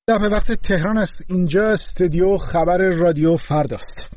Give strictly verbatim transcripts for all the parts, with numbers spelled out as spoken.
به وقت تهران است. اینجا استودیو خبر رادیو فرداست.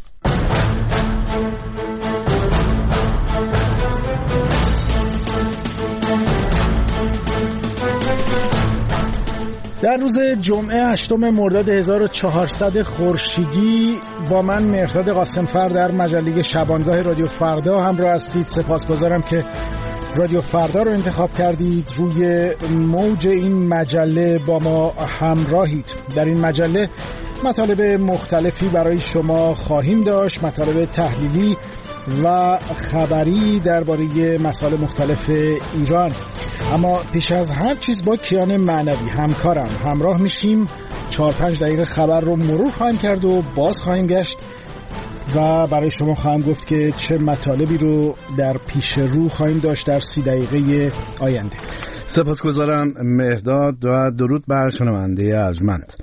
در روز جمعه هشتم مرداد هزار و چهارصد خورشیدی با من مهرداد قاسمفر در مجله شبانگاه رادیو فردا همراه هستید. سپاسگزارم که رادیو فردا رو انتخاب کردید. روی موج این مجله با ما همراهید. در این مجله مطالب مختلفی برای شما خواهیم داشت، مطالب تحلیلی و خبری درباره مسائل مختلف ایران. اما پیش از هر چیز با کیان معنوی همکارم همراه میشیم. چهار پنج دقیقه خبر رو مرور خواهیم کرد و باز خواهیم گشت و برای شما خواهم گفت که چه مطالبی رو در پیش رو خواهیم داشت در سی دقیقه آینده. سپاسگزارم مهرداد و درود بر شنونده ارجمند.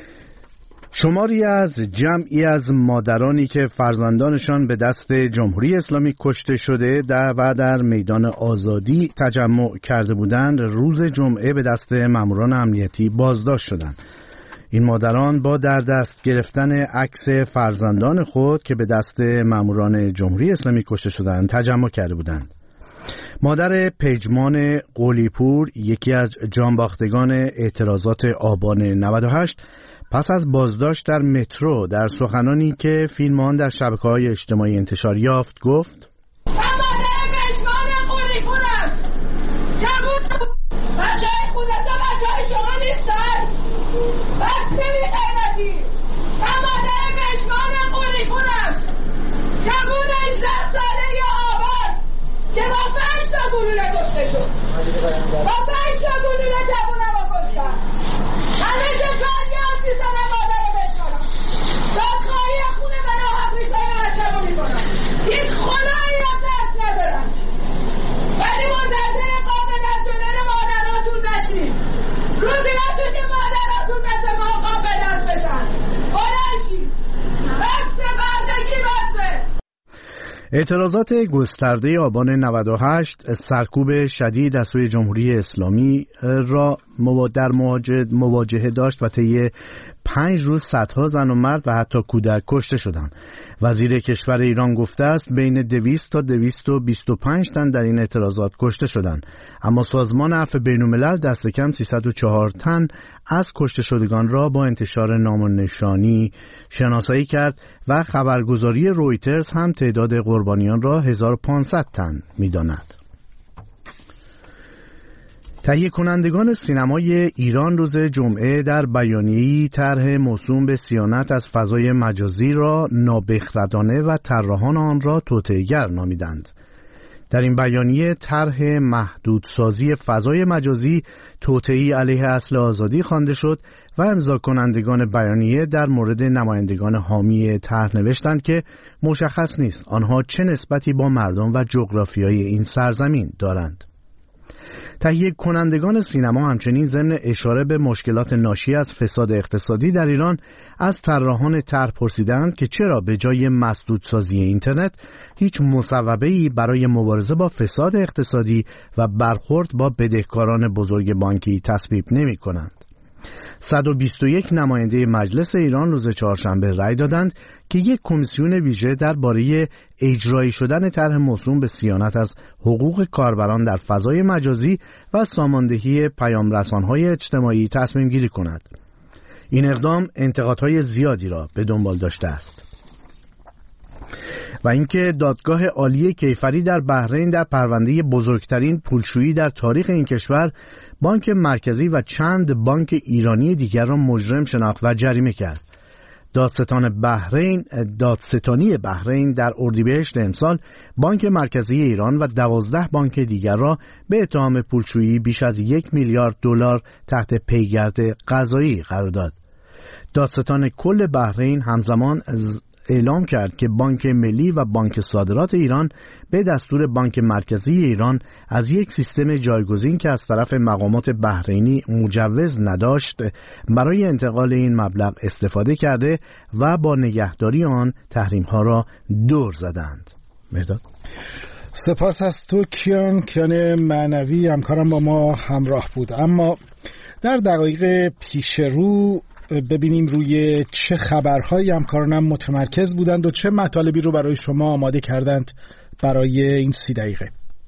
شماری از جمعی از مادرانی که فرزندانشان به دست جمهوری اسلامی کشته شده در و در میدان آزادی تجمع کرده بودند، روز جمعه به دست ماموران امنیتی بازداشت شدند. این مادران با در دست گرفتن عکس فرزندان خود که به دست ماموران جمهوری اسلامی کشته شدند تجمع کرده بودند. مادر پیجمان قلی‌پور، یکی از جانباختگان اعتراضات آبان نود و هشت، پس از بازداشت در مترو در سخنانی که فیلم آن در شبکه‌های اجتماعی انتشار یافت گفت: من مادر پیجمان قلی‌پورم. جوون بچه‌های خودت و بچه‌های شما نیستن. بس بی غیرتی. من مادر پیجمان قلی‌پورم. جوون هجده ساله آباد که با پنج تا گلوله کشته شد. با پنج تا گلوله جوونم رو کشتن. همه چه کاری هستی زنم مادر پیجمانم. دادخواهی خونه من و حقیقای بچه رو میکنم. هیچ خدایی را دست ندارم، ولی منتظر قابلت شدن مادراتون نشید. روزی نشید که مادراتون مثل ما قابلت بشن. بلنشید. بسته بردگی بسته. اعتراضات گسترده آبان نود و هشت سرکوب شدید از سوی جمهوری اسلامی را در مواجهه داشت و طی پنج روز صدها زن و مرد و حتی کودک کشته شدند. وزیر کشور ایران گفته است بین دویست تا دویست و بیست و پنج تن در این اعتراضات کشته شدند، اما سازمان عفو بین‌الملل دست کم سیصد و چهار تن از کشته شدگان را با انتشار نام و نشانی شناسایی کرد و خبرگزاری رویترز هم تعداد قربانیان را هزار و پانصد تن می‌داند. تهیه کنندگان سینمای ایران روز جمعه در بیانیه‌ای طرح موسوم به صیانت از فضای مجازی را نابخردانه و طراحان آن را توطئه‌گر نامیدند. در این بیانیه طرح محدودسازی فضای مجازی توطئه‌ای علیه اصل آزادی خوانده شد و امضا کنندگان بیانیه در مورد نمایندگان حامی طرح نوشتند که مشخص نیست آنها چه نسبتی با مردم و جغرافیای این سرزمین دارند. تهیه کنندگان سینما همچنین ضمن اشاره به مشکلات ناشی از فساد اقتصادی در ایران از طراحان طرح پرسیدند که چرا به جای مسدودسازی اینترنت هیچ مصوبه‌ای برای مبارزه با فساد اقتصادی و برخورد با بدهکاران بزرگ بانکی تصویب نمی‌کنند. صد و بیست و یک نماینده مجلس ایران روز چهارشنبه رأی دادند که یک کمیسیون ویژه درباره اجرایی شدن طرح موسوم به صیانت از حقوق کاربران در فضای مجازی و ساماندهی پیام‌رسان‌های اجتماعی تصمیم گیری کند. این اقدام انتقادهای زیادی را به دنبال داشته است. و اینکه دادگاه عالی کیفری در بحرین در پرونده بزرگترین پولشویی در تاریخ این کشور بانک مرکزی و چند بانک ایرانی دیگر را مجرم شناخت و جریمه کرد. دادستان بحرین دادستانی بحرین در اردیبهشت امسال بانک مرکزی ایران و دوازده بانک دیگر را به اتهام پولشویی بیش از یک میلیارد دلار تحت پیگرد قضایی قرار داد. دادستان کل بحرین همزمان اعلام کرد که بانک ملی و بانک صادرات ایران به دستور بانک مرکزی ایران از یک سیستم جایگزین که از طرف مقامات بحرینی مجوز نداشت برای انتقال این مبلغ استفاده کرده و با نگهداری آن تحریم‌ها را دور زدند. مهرداد سپاس از تو کیان کیان معنوی همکارم با ما همراه بود. اما در دقایق پیش رو ببینیم روی چه خبرهایی همکارانم متمرکز بودند و چه مطالبی رو برای شما آماده کردند برای این سی دقیقه.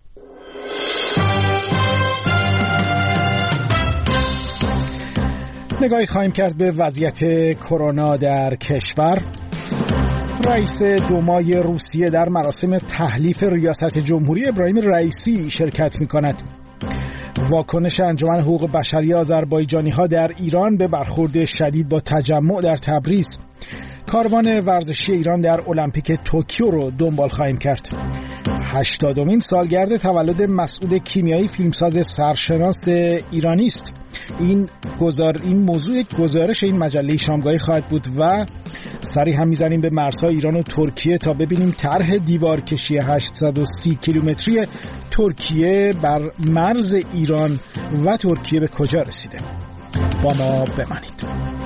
نگاهی خواهیم کرد به وضعیت کرونا در کشور. رئیس دومای روسیه در مراسم تحلیف ریاست جمهوری ابراهیم رئیسی شرکت می‌کند. واکنش انجمن حقوق بشری آذربایجانی‌ها در ایران به برخورد شدید با تجمع در تبریز. کاروان ورزشی ایران در المپیک توکیو رو دنبال خواهیم کرد. هشتادمین سالگرد تولد مسعود کیمیایی فیلمساز سرشناس ایرانی است. این گزار این موضوع یک گزارش این مجله شامگاهی خواهد بود و سری هم میزنیم به مرزهای ایران و ترکیه تا ببینیم طرح دیوارکشی هشتصد و سی کیلومتری ترکیه بر مرز ایران و ترکیه به کجا رسیده. با ما بمانید.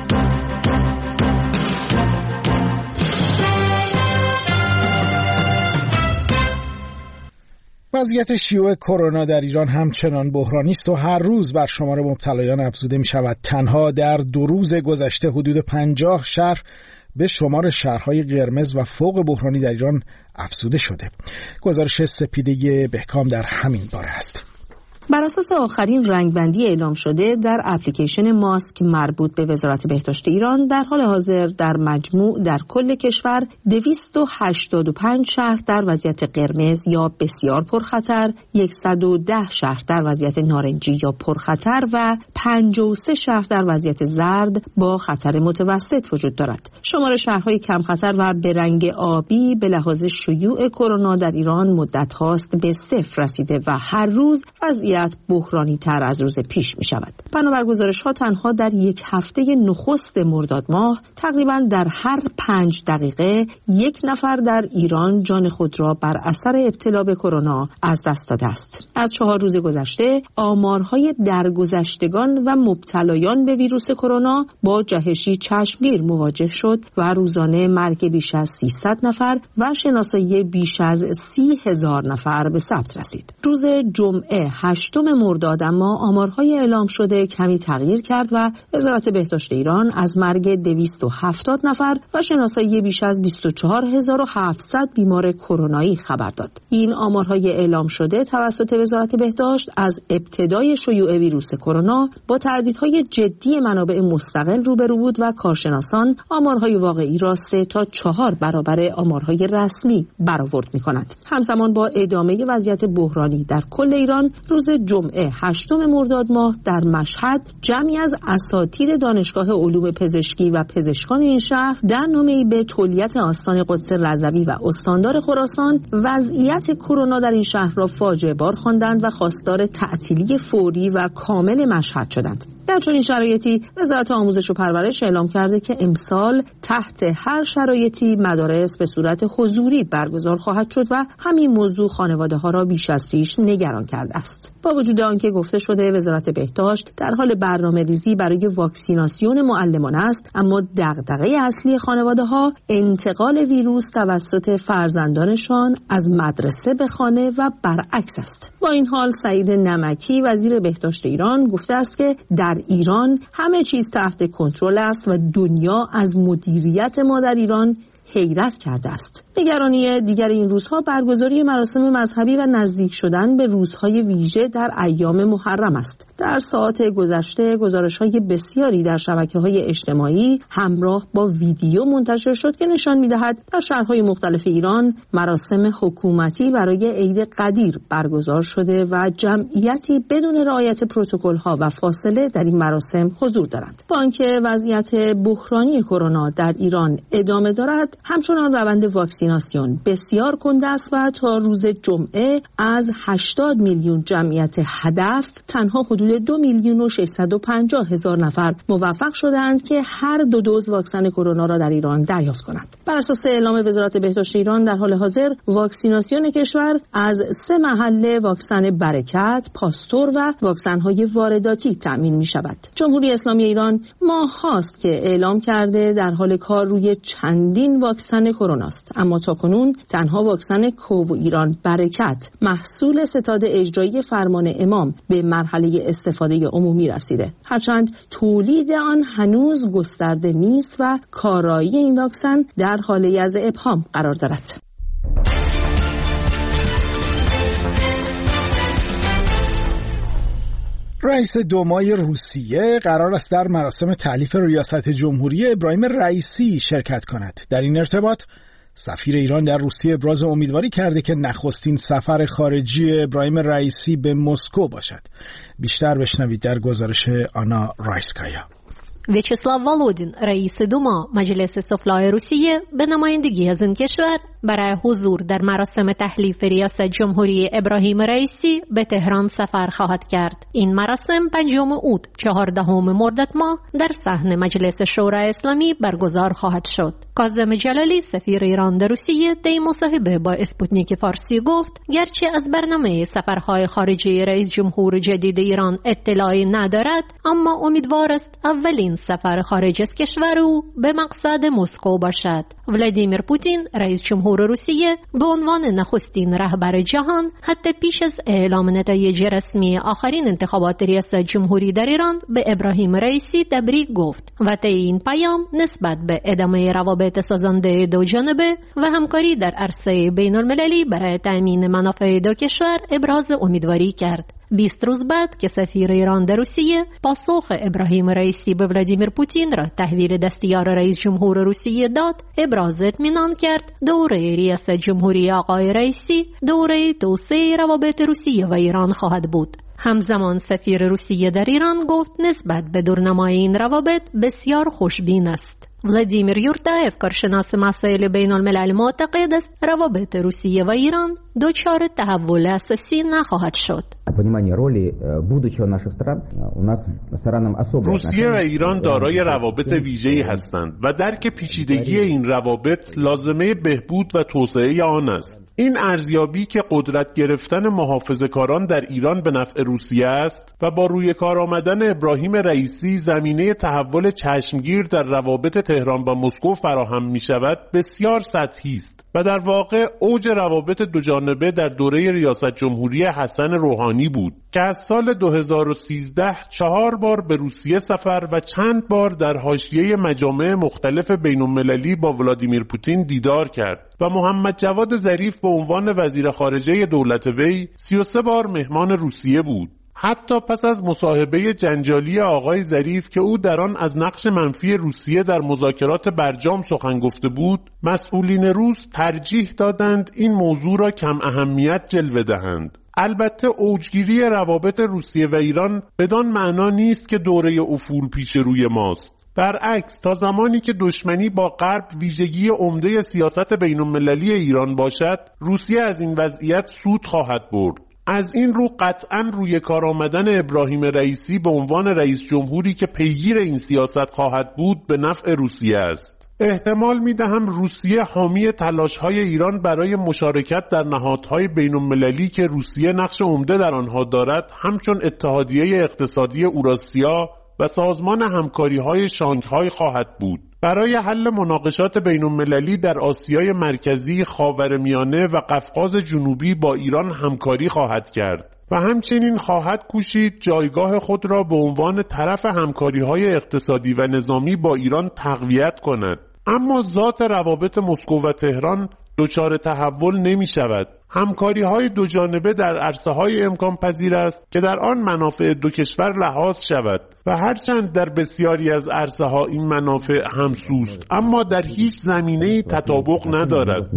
وضعیت شیوع کرونا در ایران همچنان بحرانی است و هر روز بر شمار مبتلایان افزوده می شود. تنها در دو روز گذشته حدود پنجاه شهر به شمار شهرهای قرمز و فوق بحرانی در ایران افزوده شده. گزارش سپیده بهکام در همین باره است. بر اساس آخرین رنگبندی اعلام شده در اپلیکیشن ماسک مربوط به وزارت بهداشت ایران، در حال حاضر در مجموع در کل کشور دویست و هشتاد و پنج شهر در وضعیت قرمز یا بسیار پرخطر، صد و ده شهر در وضعیت نارنجی یا پرخطر و پنجاه و سه شهر در وضعیت زرد با خطر متوسط وجود دارد. شمار شهرهای کم خطر و به رنگ آبی به لحاظ شیوع کرونا در ایران مدت هاست به صفر رسیده و هر روز وضعیت بحرانی تر از روز پیش می شود. بنابر گزارش ها تنها در یک هفته نخست مرداد ماه تقریباً در هر پنج دقیقه یک نفر در ایران جان خود را بر اثر ابتلا به کرونا از دست داده است. از چهار روز گذشته آمارهای درگذشتگان و مبتلایان به ویروس کرونا با جهشی چشمگیر مواجه شد و روزانه مرگ بیش از سیصد نفر و شناسایی بیش از سی هزار نفر به ثبت رسید. روز جمعه هشتم مرداد اما آمارهای اعلام شده کمی تغییر کرد و وزارت بهداشت ایران از مرگ دویست و هفتاد نفر و شناسایی بیش از بیست و چهار هزار و هفتصد بیمار کرونایی خبر داد. این آمارهای اعلام شده توسط وزارت بهداشت از ابتدای شیوع ویروس کرونا با تهدیدهای جدی منابع مستقل روبرو بود و کارشناسان آمارهای واقعی را سه تا چهار برابر آمارهای رسمی برآورد می‌کند. همزمان با ادامه وضعیت بحرانی در کل ایران، روز جمعه هشتم مرداد ماه در مشهد جمعی از اساتید دانشگاه علوم پزشکی و پزشکان این شهر در نامه‌ای به تولیت آستان قدس رضوی و استاندار خراسان وضعیت کرونا در این شهر را فاجعه بار خواندند و خواستار تعطیلی فوری و کامل مشهد شدند. در چنین شرایطی وزارت آموزش و پرورش اعلام کرده که امسال تحت هر شرایطی مدارس به صورت حضوری برگزار خواهد شد و همین موضوع خانواده‌ها را بیش از پیش نگران کرده است. با وجود آنکه گفته شده وزارت بهداشت در حال برنامه‌ریزی برای واکسیناسیون معلمان است، اما دغدغه اصلی خانواده‌ها انتقال ویروس توسط فرزندانشان از مدرسه به خانه و برعکس است. با این حال سعید نمکی وزیر بهداشت ایران گفته است که در ایران همه چیز تحت کنترل است و دنیا از مدیریت ما در ایران حیرت کرده است. نگرانی دیگر این روزها برگزاری مراسم مذهبی و نزدیک شدن به روزهای ویژه در ایام محرم است. در ساعات گذشته گزارش‌های بسیاری در شبکه‌های اجتماعی همراه با ویدیو منتشر شد که نشان می‌دهد در شهرهای مختلف ایران مراسم حکومتی برای عید قدیر برگزار شده و جمعیتی بدون رعایت پروتکل‌ها و فاصله در این مراسم حضور دارند. با آنکه وضعیت بحرانی کرونا در ایران ادامه دارد، همچنان روند واکسیناسیون بسیار کنده است و تا روز جمعه از هشتاد میلیون جمعیت هدف تنها حدود دو میلیون و ششصد و پنجاه هزار نفر موفق شدند که هر دو دوز واکسن کرونا را در ایران دریافت کنند. بر اساس اعلام وزارت بهداشت ایران در حال حاضر واکسیناسیون کشور از سه محله واکسن برکت، پاستور و واکسن‌های وارداتی تأمین می‌شود. جمهوری اسلامی ایران ماه‌هاست که اعلام کرده در حال کار روی چندین واکسن کرونا است، اما تاکنون تنها واکسن کوو ایران برکت محصول ستاد اجرایی فرمان امام به مرحله استفاده عمومی رسیده، هرچند تولید آن هنوز گسترده نیست و کارایی این واکسن در حال از ابهام قرار دارد. رئیس دومای روسیه قرار است در مراسم تألیف ریاست جمهوری ابراهیم رئیسی شرکت کند. در این ارتباط سفیر ایران در روسیه ابراز امیدواری کرده که نخستین سفر خارجی ابراهیم رئیسی به مسکو باشد. بیشتر بشنوید در گزارش آنا رایسکایا. ویچسلاو والودین رئیس دوما مجلس سفلای روسیه به نمایندگی از این کشور برای حضور در مراسم تحلیف ریاست جمهوری ابراهیم رئیسی به تهران سفر خواهد کرد. این مراسم پنجم اوت چهاردهم مرداد ماه در صحن مجلس شورای اسلامی برگزار خواهد شد. کاظم جلالی سفیر ایران در روسیه در مصاحبه با اسپوتنیک فارسی گفت گرچه از برنامه سفرهای خارجی رئیس جمهور جدید ایران اطلاعی ندارد، اما امیدوار است اولین سفر خارج از کشور او به مقصد مسکو باشد. ولادیمیر پوتین رئیس جمهور روسیه به عنوان نخستین رهبر جهان حتی پیش از اعلام نتایج رسمی آخرین انتخابات ریاست جمهوری در ایران به ابراهیم رئیسی تبریک گفت و طی این پیام نسبت به ادامه روابط سازنده دو جانبه و همکاری در عرصه بین المللی برای تأمین منافع دو کشور ابراز امیدواری کرد. بیست روز بعد که سفیر ایران در روسیه پاسخ ابراهیم رئیسی به ولادیمیر پوتین را تحویل دستیار رئیس جمهور روسیه داد، ابراز اطمینان کرد دوره ریاست جمهوری آقای رئیسی دوره توسعه روابط روسیه و ایران خواهد بود. همزمان سفیر روسیه در ایران گفت نسبت به دورنمای این روابط بسیار خوشبین است. ولادیمیر یورتاєв کارشناس مسائل بین الملل معتقد است روابط روسیه و ایران دچار تحول اساسی نخواهد شد. روسیه و ایران دارای روابط ویژه‌ای هستند و درک پیچیدگی این روابط لازمه بهبود و توسعه آن است. این ارزیابی که قدرت گرفتن محافظه‌کاران در ایران به نفع روسیه است و با روی کار آمدن ابراهیم رئیسی زمینه تحول چشمگیر در روابط تهران با مسکو فراهم می شود بسیار سطحی است و در واقع اوج روابط دوجانبه در دوره ریاست جمهوری حسن روحانی بود که از سال دو هزار و سیزده چهار بار به روسیه سفر و چند بار در حاشیه مجامع مختلف بین‌المللی با ولادیمیر پوتین دیدار کرد و محمد جواد ظریف به عنوان وزیر خارجه دولت وی سی و سه بار مهمان روسیه بود. حتی پس از مصاحبه جنجالی آقای ظریف که او در آن از نقش منفی روسیه در مذاکرات برجام سخن گفته بود، مسئولین روس ترجیح دادند این موضوع را کم اهمیت جلوه دهند. البته اوجگیری روابط روسیه و ایران بدان معنا نیست که دوره افول پیش روی ماست. برعکس، تا زمانی که دشمنی با غرب ویژگی عمده سیاست بین‌المللی ایران باشد، روسیه از این وضعیت سود خواهد برد. از این رو قطعاً روی کار آمدن ابراهیم رئیسی به عنوان رئیس جمهوری که پیگیر این سیاست خواهد بود به نفع روسیه است. احتمال می‌دهم روسیه حامی تلاش‌های ایران برای مشارکت در نهادهای بین‌المللی که روسیه نقش عمده در آنها دارد، همچون اتحادیه اقتصادی اوراسیا و سازمان همکاری‌های شانگهای خواهد بود. برای حل مناقشات بین‌المللی در آسیای مرکزی، خاورمیانه و قفقاز جنوبی با ایران همکاری خواهد کرد و همچنین خواهد کوشید جایگاه خود را به عنوان طرف همکاری‌های اقتصادی و نظامی با ایران تقویت کند. اما ذات روابط مسکو و تهران دچار تحول نمی شود. همکاری های دو جانبه در عرصه های امکان پذیر است که در آن منافع دو کشور لحاظ شود و هرچند در بسیاری از عرصه ها این منافع همسوست، اما در هیچ زمینه‌ای تطابق ندارد.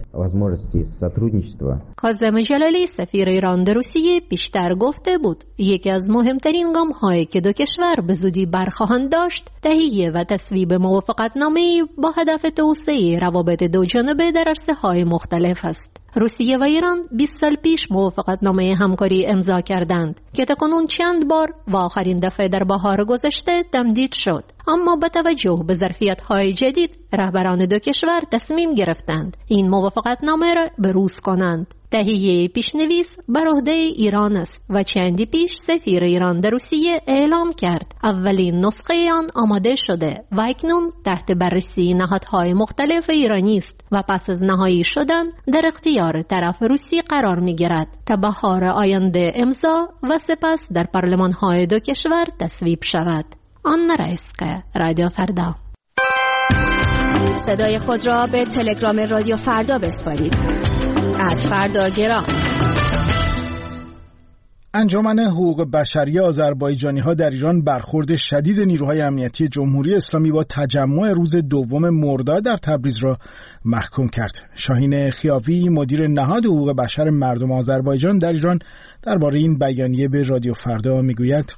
کاظم جلالی سفیر ایران در روسیه بیشتر گفته بود یکی از مهمترین گام هایی که دو کشور به زودی برخواهند داشت تهیه و تصویب موافقتنامه‌ای با هدف توسعه روابط دو جانبه در عرصه های مختلف است. روسیه و ایران بیست سال پیش موافقتنامه همکاری امضا کردند که تاکنون چند بار و آخرین دفعه در بهار گذشته تمدید شد، اما با توجه به ظرفیت‌های جدید رهبران دو کشور تصمیم گرفتند این موافقتنامه را بروز کنند. تهیه پیشنویس بر عهده ایران است و چندی پیش سفیر ایران در روسیه اعلام کرد اولین نسخه آن آماده شده و اکنون تحت بررسی نهادهای مختلف ایرانی است و پس از نهایی شدن در اختیار طرف روسی قرار می‌گیرد تا بهار آینده امضا و سپس در پارلمان‌های دو کشور تصویب شود. آنا رایسکا، رادیو فردا. صدای خود را به تلگرام رادیو فردا بسپارید. از فردا گرام. انجمن حقوق بشری آذربایجانی‌ها در ایران برخورد شدید نیروهای امنیتی جمهوری اسلامی با تجمع روز دوم مرداد در تبریز را محکوم کرد. شاهین خیاوی، مدیر نهاد حقوق بشر مردم آذربایجان در ایران، درباره این بیانیه به رادیو فردا میگوید: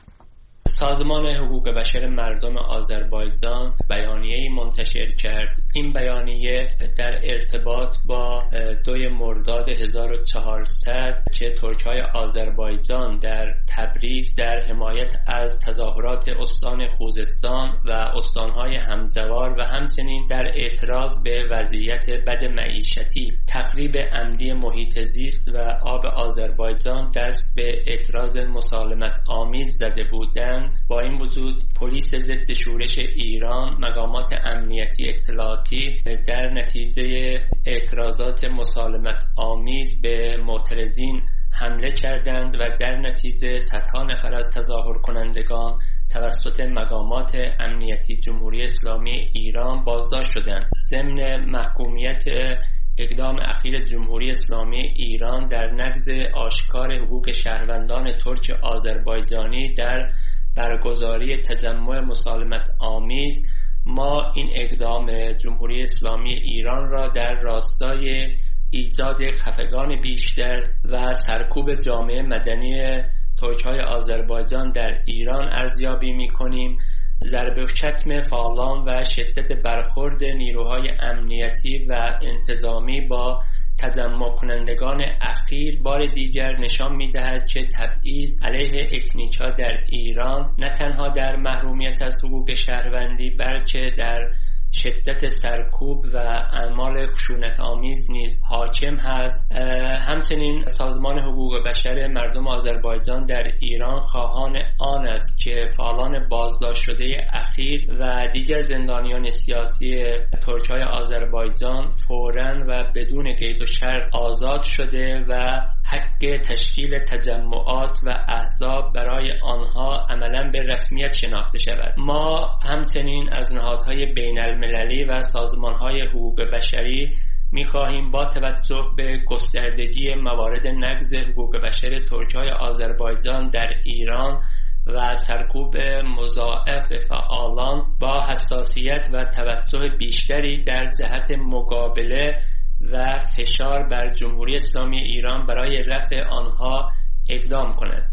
سازمان حقوق بشر مردم آذربایجان بیانیه‌ای منتشر کرد. این بیانیه در ارتباط با دوی مرداد هزار و چهارصد که ترک‌های آذربایجان در تبریز در حمایت از تظاهرات استان خوزستان و استان‌های همجوار و همچنین در اعتراض به وضعیت بد معیشتی، تخریب عمدی محیط زیست و آب آذربایجان دست به اعتراض مسالمت آمیز زده بودند. با این وجود پلیس ضد شورش ایران، مقامات امنیتی اطلاعاتی در نتیجه اعتراضات مسالمت آمیز به معترضین حمله کردند و در نتیجه صدها نفر از تظاهر کنندگان توسط مقامات امنیتی جمهوری اسلامی ایران بازداشت شدند. ضمن محکومیت اقدام اخیر جمهوری اسلامی ایران در نقض آشکار حقوق شهروندان ترک آذربایجانی در برگزاری تجمع مسالمت آمیز، ما این اقدام جمهوری اسلامی ایران را در راستای ایجاد خفگان بیشتر و سرکوب جامعه مدنی ترک‌های آذربایجان در ایران ارزیابی می‌کنیم. ضرب و شتم فعالان و شدت برخورد نیروهای امنیتی و انتظامی با تجمع کنندگان اخیر بار دیگر نشان می‌دهد که تبعیض علیه اکنیک‌ها در ایران نه تنها در محرومیت از حقوق شهروندی بلکه در شدت سرکوب و اعمال خشونت‌آمیز نیز حاکم هست. همچنین سازمان حقوق بشر مردم آذربایجان در ایران خواهان آن است که فعالان بازداشت شده اخیر و دیگر زندانیان سیاسی ترک‌های آذربایجان فوراً و بدون قید و شرط آزاد شده و حق تشکیل تجمعات و احزاب برای آنها عملاً به رسمیت شناخته شود. ما همچنین از نهادهای بین‌المللی و سازمان‌های حقوق بشری می‌خواهیم با توجه به گستردگی موارد نقض حقوق بشر ترک‌های آذربایجان در ایران و سرکوب مضاعف فعالان با حساسیت و توجه بیشتری در جهت مقابله و فشار بر جمهوری اسلامی ایران برای رفع آنها اقدام کند.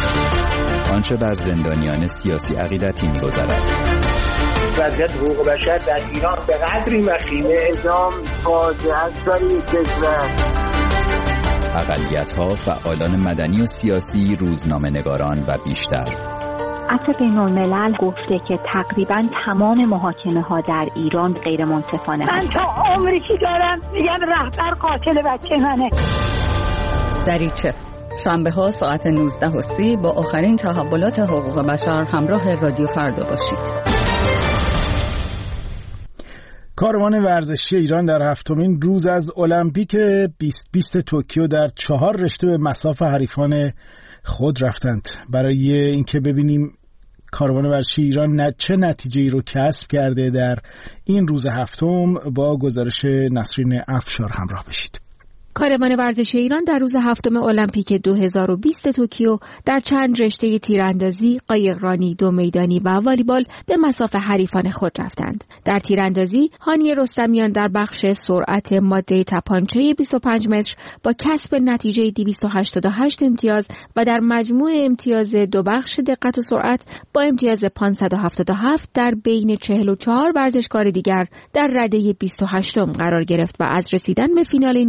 آنچه بر زندانیان سیاسی عقیدتی می‌گذرد. وضعیت حقوق بشر در ایران به قدری وخیمه، اعدام فاجعه است برای کشور. اقلیت‌ها، فعالان مدنی و سیاسی، روزنامه‌نگاران و بیشتر. عفو بین‌الملل گفته که تقریباً تمام محاکمه‌ها در ایران غیر منصفانه. من تا عمری که دارم میگم رهبر قاتل بچه منه. دریچه شنبه ها ساعت نوزده و سی با آخرین تحولات حقوق بشر همراه رادیو فردا باشید. کاروان ورزشی ایران در هفتمین روز از المپیک بیست بیست توکیو در چهار رشته به مصاف حریفان خود رفتند. برای اینکه ببینیم کاروان ورزشی ایران چه نتیجه‌ای رو کسب کرده در این روز هفتم، با گزارش نسرین افشار همراه بشید. کاروان ورزشی ایران در روز هفتم المپیک دو هزار و بیست توکیو در چند رشته تیراندازی، قایقرانی، دو میدانی و والیبال به مصاف حریفان خود رفتند. در تیراندازی، هانی رستمیان در بخش سرعت ماده تپانچه بیست و پنج متر با کسب نتیجه دویست و هشتاد و هشت امتیاز و در مجموع امتیاز دو بخش دقت و سرعت با امتیاز پانصد و هفتاد و هفت در بین چهل و چهار ورزشکار دیگر در رده بیست و هشتم قرار گرفت و از رسیدن به فینال این مسابقات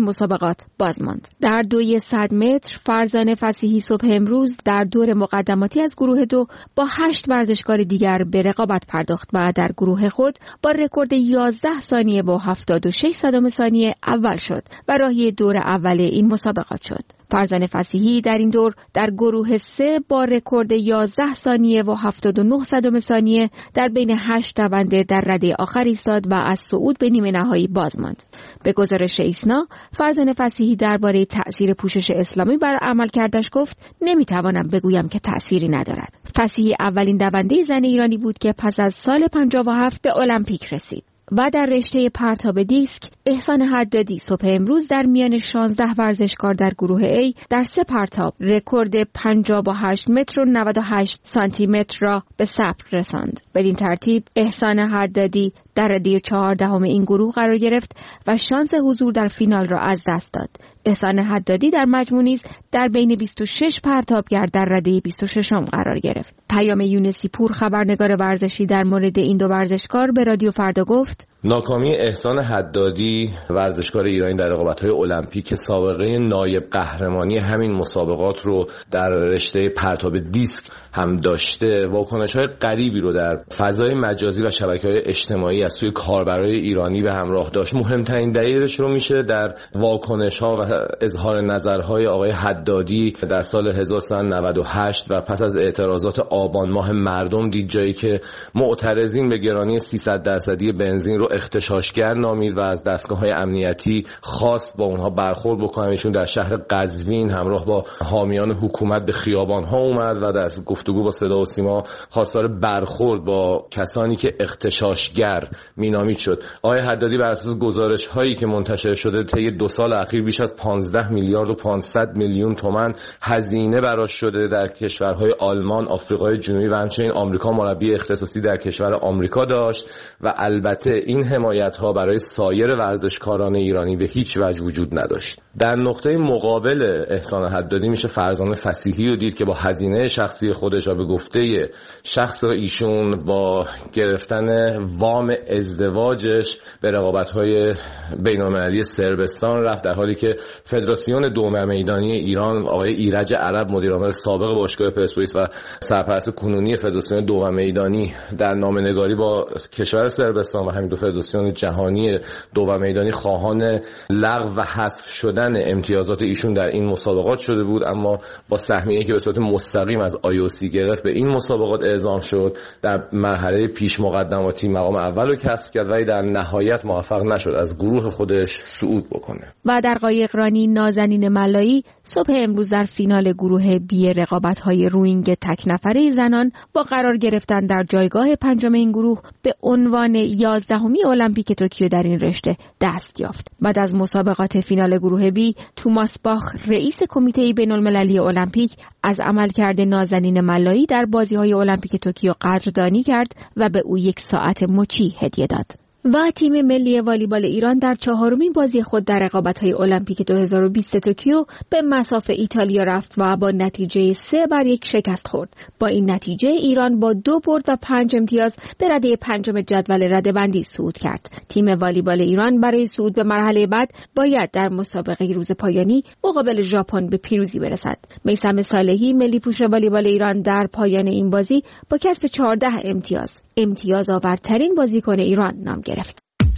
مسابقات باز ماند. در دوی صد متر فرزانه فصیحی صبح امروز در دور مقدماتی از گروه دو با هشت ورزشکار دیگر به رقابت پرداخت و در گروه خود با رکورد یازده ثانیه و هفتاد و شش صدم ثانیه اول شد و راهی دور اول این مسابقات شد. فرزانه فصیحی در این دور در گروه سه با رکورد یازده ثانیه و هفتاد و نه صدم ثانیه در بین هشت دونده در رده آخر ایستاد و از صعود به نیمه نهایی باز ماند. به گزارش ایسنا، فرزانه فصیحی درباره تأثیر پوشش اسلامی بر عملکردش گفت: نمیتوانم بگویم که تأثیری ندارد. فصیحی اولین دونده زن ایرانی بود که پس از سال پنجاه و هفت به المپیک رسید. و در رشته پرتاب دیسک، احسان حدادی صبح امروز در میان شانزده ورزشکار در گروه A در سه پرتاب رکورد پنجاه و هشت متر و نود و هشت سانتی متر را به ثبت رساند. بدین ترتیب احسان حدادی در رده چهاردهم این گروه قرار گرفت و شانس حضور در فینال را از دست داد. احسان حدادی در مجموع نیز در بین بیست و شش پرتابگر در رده بیست و ششم قرار گرفت. پیام یونسی پور، خبرنگار ورزشی، در مورد این دو ورزشکار به رادیو فردا گفت: ناکامی احسان حدادی ورزشکار ایرانی در رقابت‌های المپیک که سابقه نایب قهرمانی همین مسابقات رو در رشته پرتاب دیسک هم داشته، واکنش‌های غریبی رو در فضای مجازی و شبکه‌های اجتماعی از سوی کاربرای ایرانی به همراه داشت. مهمترین دلیلش رو میشه در واکنش‌ها و اظهار نظرهای آقای حدادی در سال هزار و سیصد و نود و هشت و پس از اعتراضات آبان ماه مردم دید، جایی که معترضین به گرانی سیصد درصدی بنزین رو اغتشاشگر نامید و از دستگاه‌های امنیتی خواست با اونها برخورد بکنه. ایشون در شهر قزوین همراه با حامیان حکومت به خیابان‌ها اومد و در گفتگو با صدا و سیما خواستار برخورد با کسانی که اغتشاشگر مینامید شد. آقای حدادی بر اساس گزارش‌هایی که منتشر شده طی دو سال اخیر بیش از پانزده میلیارد و پانصد میلیون تومان هزینه براش شده در کشورهای آلمان، آفریقای جنوبی و همچنین آمریکا مربی اختصاصی در کشور آمریکا داشت و البته این حمایت‌ها برای سایر ورزشکاران ایرانی به هیچ وجه وجود نداشت. در نقطه مقابل احسان حدادی میشه فرزانه فصیحی رو دید که با هزینه شخصی خودش و به گفته شخص ایشون با گرفتن وام ازدواجش به رقابت‌های بین‌المللی صربستان رفت، در حالی که فدراسیون دوم میدانی ایران آقای ایرج عرب مدیرعامل سابق باشگاه پرسپولیس و سرپرست کنونی فدراسیون دوم میدانی در نامه‌نگاری با کشور صربستان و همین دو فدراسیون جهانی دوم میدانی خواهان لغو و حذف شدن امتیازات ایشون در این مسابقات شده بود، اما با سهمیه‌ای که به صورت مستقیم از آی او سی گرفت به این مسابقات اعزام شد. در مرحله پیش مقدماتی مقام اول رو کسب کرد ولی در نهایت موفق نشد از گروه خودش صعود بکنه. و در قایقرانی نازنین ملایی صبح امروز در فینال گروه بی رقابت‌های روینگ تک نفره زنان با قرار گرفتن در جایگاه پنجم این گروه به عنوان یازدهمی المپیک توکیو در این رشته دست یافت. بعد از مسابقات فینال گروه بی، توماس باخ رئیس کمیته بین‌المللی المپیک از عملکرد نازنین ملایی در بازی‌های المپیک توکیو قدردانی کرد و به او یک ساعت مچی هدیه داد. و تیم ملی والیبال ایران در چهارمین بازی خود در رقابت‌های المپیک دو هزار و بیست توکیو به مصاف ایتالیا رفت و با نتیجه سه بر یک شکست خورد. با این نتیجه ایران با دو برد و پنج امتیاز به رده پنجم جدول رده‌بندی صعود کرد. تیم والیبال ایران برای صعود به مرحله بعد باید در مسابقه روز پایانی مقابل ژاپن به پیروزی برسد. میثم صالحی ملی پوش والیبال ایران در پایان این بازی با کسب چهارده امتیاز امتیاز آورترین بازیکن ایران نام گرفت.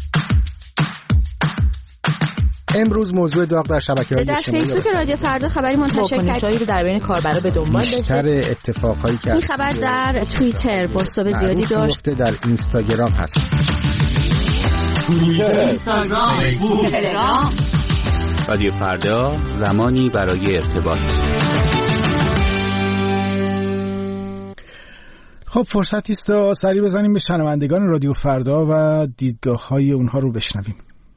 امروز موضوع داغ در شبکه‌های در فیسبوک رادیو فردا خبری منتشر کردیم رو در بین کاربرا به دنبال داشت. بیشتر اتفاقایی که این خبر در توییتر بوست‌های زیادی داشت. در اینستاگرام هست. توییتر، اینستاگرام، فیسبوک، تلگرام. رادیو فردا، زمانی برای ارتباط. خب فرصتی است تا سری بزنیم به شنوندگان رادیو فردا و دیدگاه‌های اونها رو بشنویم.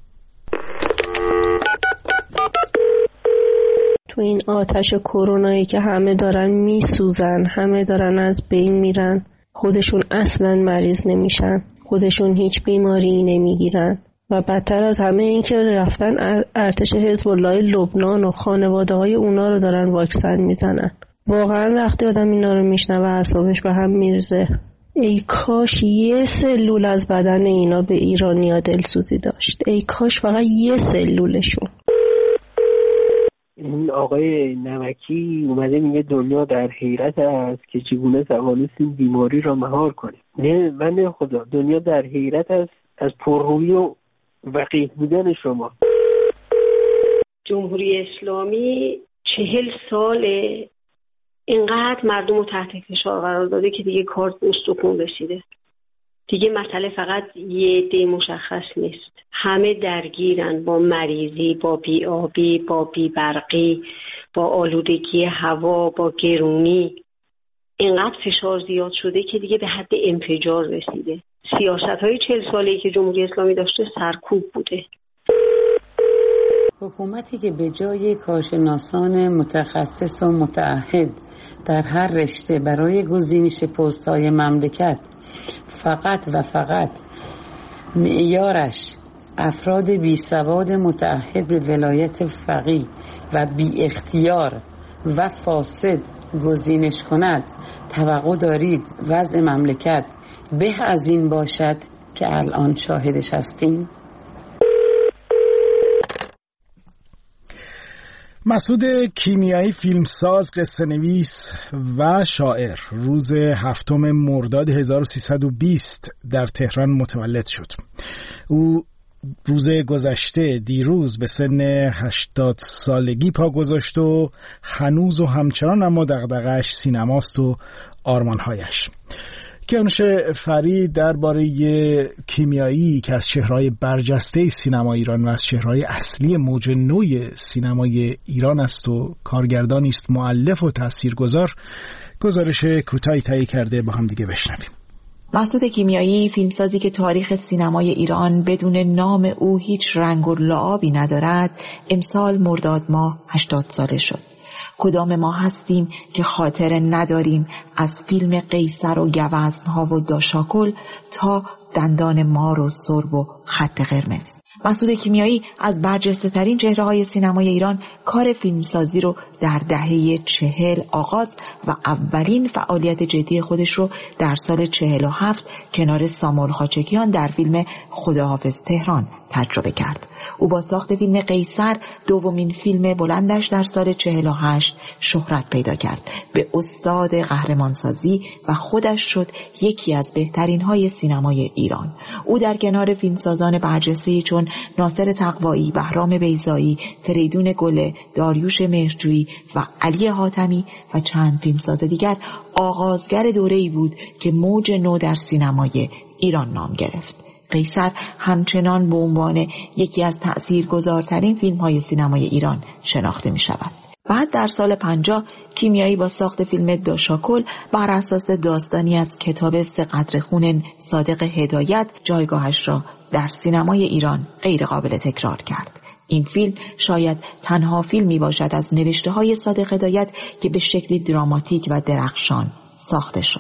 تو این آتش کرونایی که همه دارن میسوزن، همه دارن از بین میرن، خودشون اصلا مریض نمیشن، خودشون هیچ بیماری نمیگیرن و بدتر از همه این که رفتن ارتش حزب الله لبنان و خانواده های اونا رو دارن واکسن میزنن. واقعا وقتی آدم اینا رو میشنوه اعصابش به هم میرزه. ای کاش یه سلول از بدن اینا به ایرانیا دلسوزی داشت. ای کاش فقط یه سلولشون. این آقای نمکی اومده میگه دنیا در حیرت است که چگونه توانستیم بیماری را مهار کنیم. نه من خدا، دنیا در حیرت است از پررویی و وقیح بودن شما. جمهوری اسلامی چهل ساله اینقدر مردم رو تحت فشار قرار داده که دیگه کار به استخوان رسیده. دیگه مسئله فقط یه عده مشخص نیست. همه درگیرن با مریضی، با بی‌آبی، با بی‌برقی، با آلودگی هوا، با گرونی. اینقدر فشار زیاد شده که دیگه به حد انفجار رسیده. سیاست‌های چهل ساله‌ای که جمهوری اسلامی داشته سرکوب بوده. حکومتی که به جای کارشناسان متخصص و متعهد در هر رشته برای گزینش پست‌های مملکت فقط و فقط معیارش افراد بی سواد متعهد به ولایت فقیه و بی اختیار و فاسد گزینش کند، توقع دارید وضع مملکت به از این باشد که الان شاهدش هستیم؟ مسعود کیمیایی، فیلمساز، قصه نویس و شاعر، روز هفتم مرداد هزار و سیصد و بیست در تهران متولد شد. او روز گذشته دیروز به سن هشتاد سالگی پا گذاشت و هنوز و همچنان اما دغدغه‌اش سینماست و آرمانهایش. کیانوش فرید درباره کیمیایی که از چهره‌های برجسته سینما ایران و از چهره‌های اصلی موج نوی سینمای ایران است و کارگردانی است مؤلف و تاثیرگذار، گزارش کوتاهی تهیه کرده، با هم دیگه بشنویم. مسعود کیمیایی، فیلمسازی که تاریخ سینمای ایران بدون نام او هیچ رنگ و لعابی ندارد، امسال مرداد ماه هشتاد ساله شد. کدام ما هستیم که خاطر نداریم از فیلم قیصر و گوزنها و داشاکل تا دندان مار و سرب و خط قرمز؟ مسعود کیمیایی از برجسته ترین چهره های سینمای ایران کار فیلمسازی رو در دهه چهل آغاز و اولین فعالیت جدی خودش رو در سال چهل و هفت کنار سامول خاچکیان در فیلم خداحافظ تهران تجربه کرد. او با ساخت فیلم قیصر، دومین فیلم بلندش در سال چهل و هشت، شهرت پیدا کرد. به استاد قهرمانسازی و خودش شد یکی از بهترین های سینمای ایران. او در کنار فیلمسازان برجسته چون ناصر تقوایی، بهرام بیضایی، فریدون گله، داریوش مهرجویی و علی حاتمی و چند فیلمساز دیگر آغازگر دوره‌ای بود که موج نو در سینمای ایران نام گرفت. قیصر همچنان به عنوان یکی از تأثیرگذارترین فیلم‌های سینمای ایران شناخته می شود. بعد در سال پنجاه کیمیایی با ساخت فیلم داشاکل بر اساس داستانی از کتاب سه قطره خون صادق هدایت جایگاهش را در سینمای ایران غیر قابل تکرار کرد. این فیلم شاید تنها فیلمی باشد از نوشته‌های صادق هدایت که به شکلی دراماتیک و درخشان ساخته شد.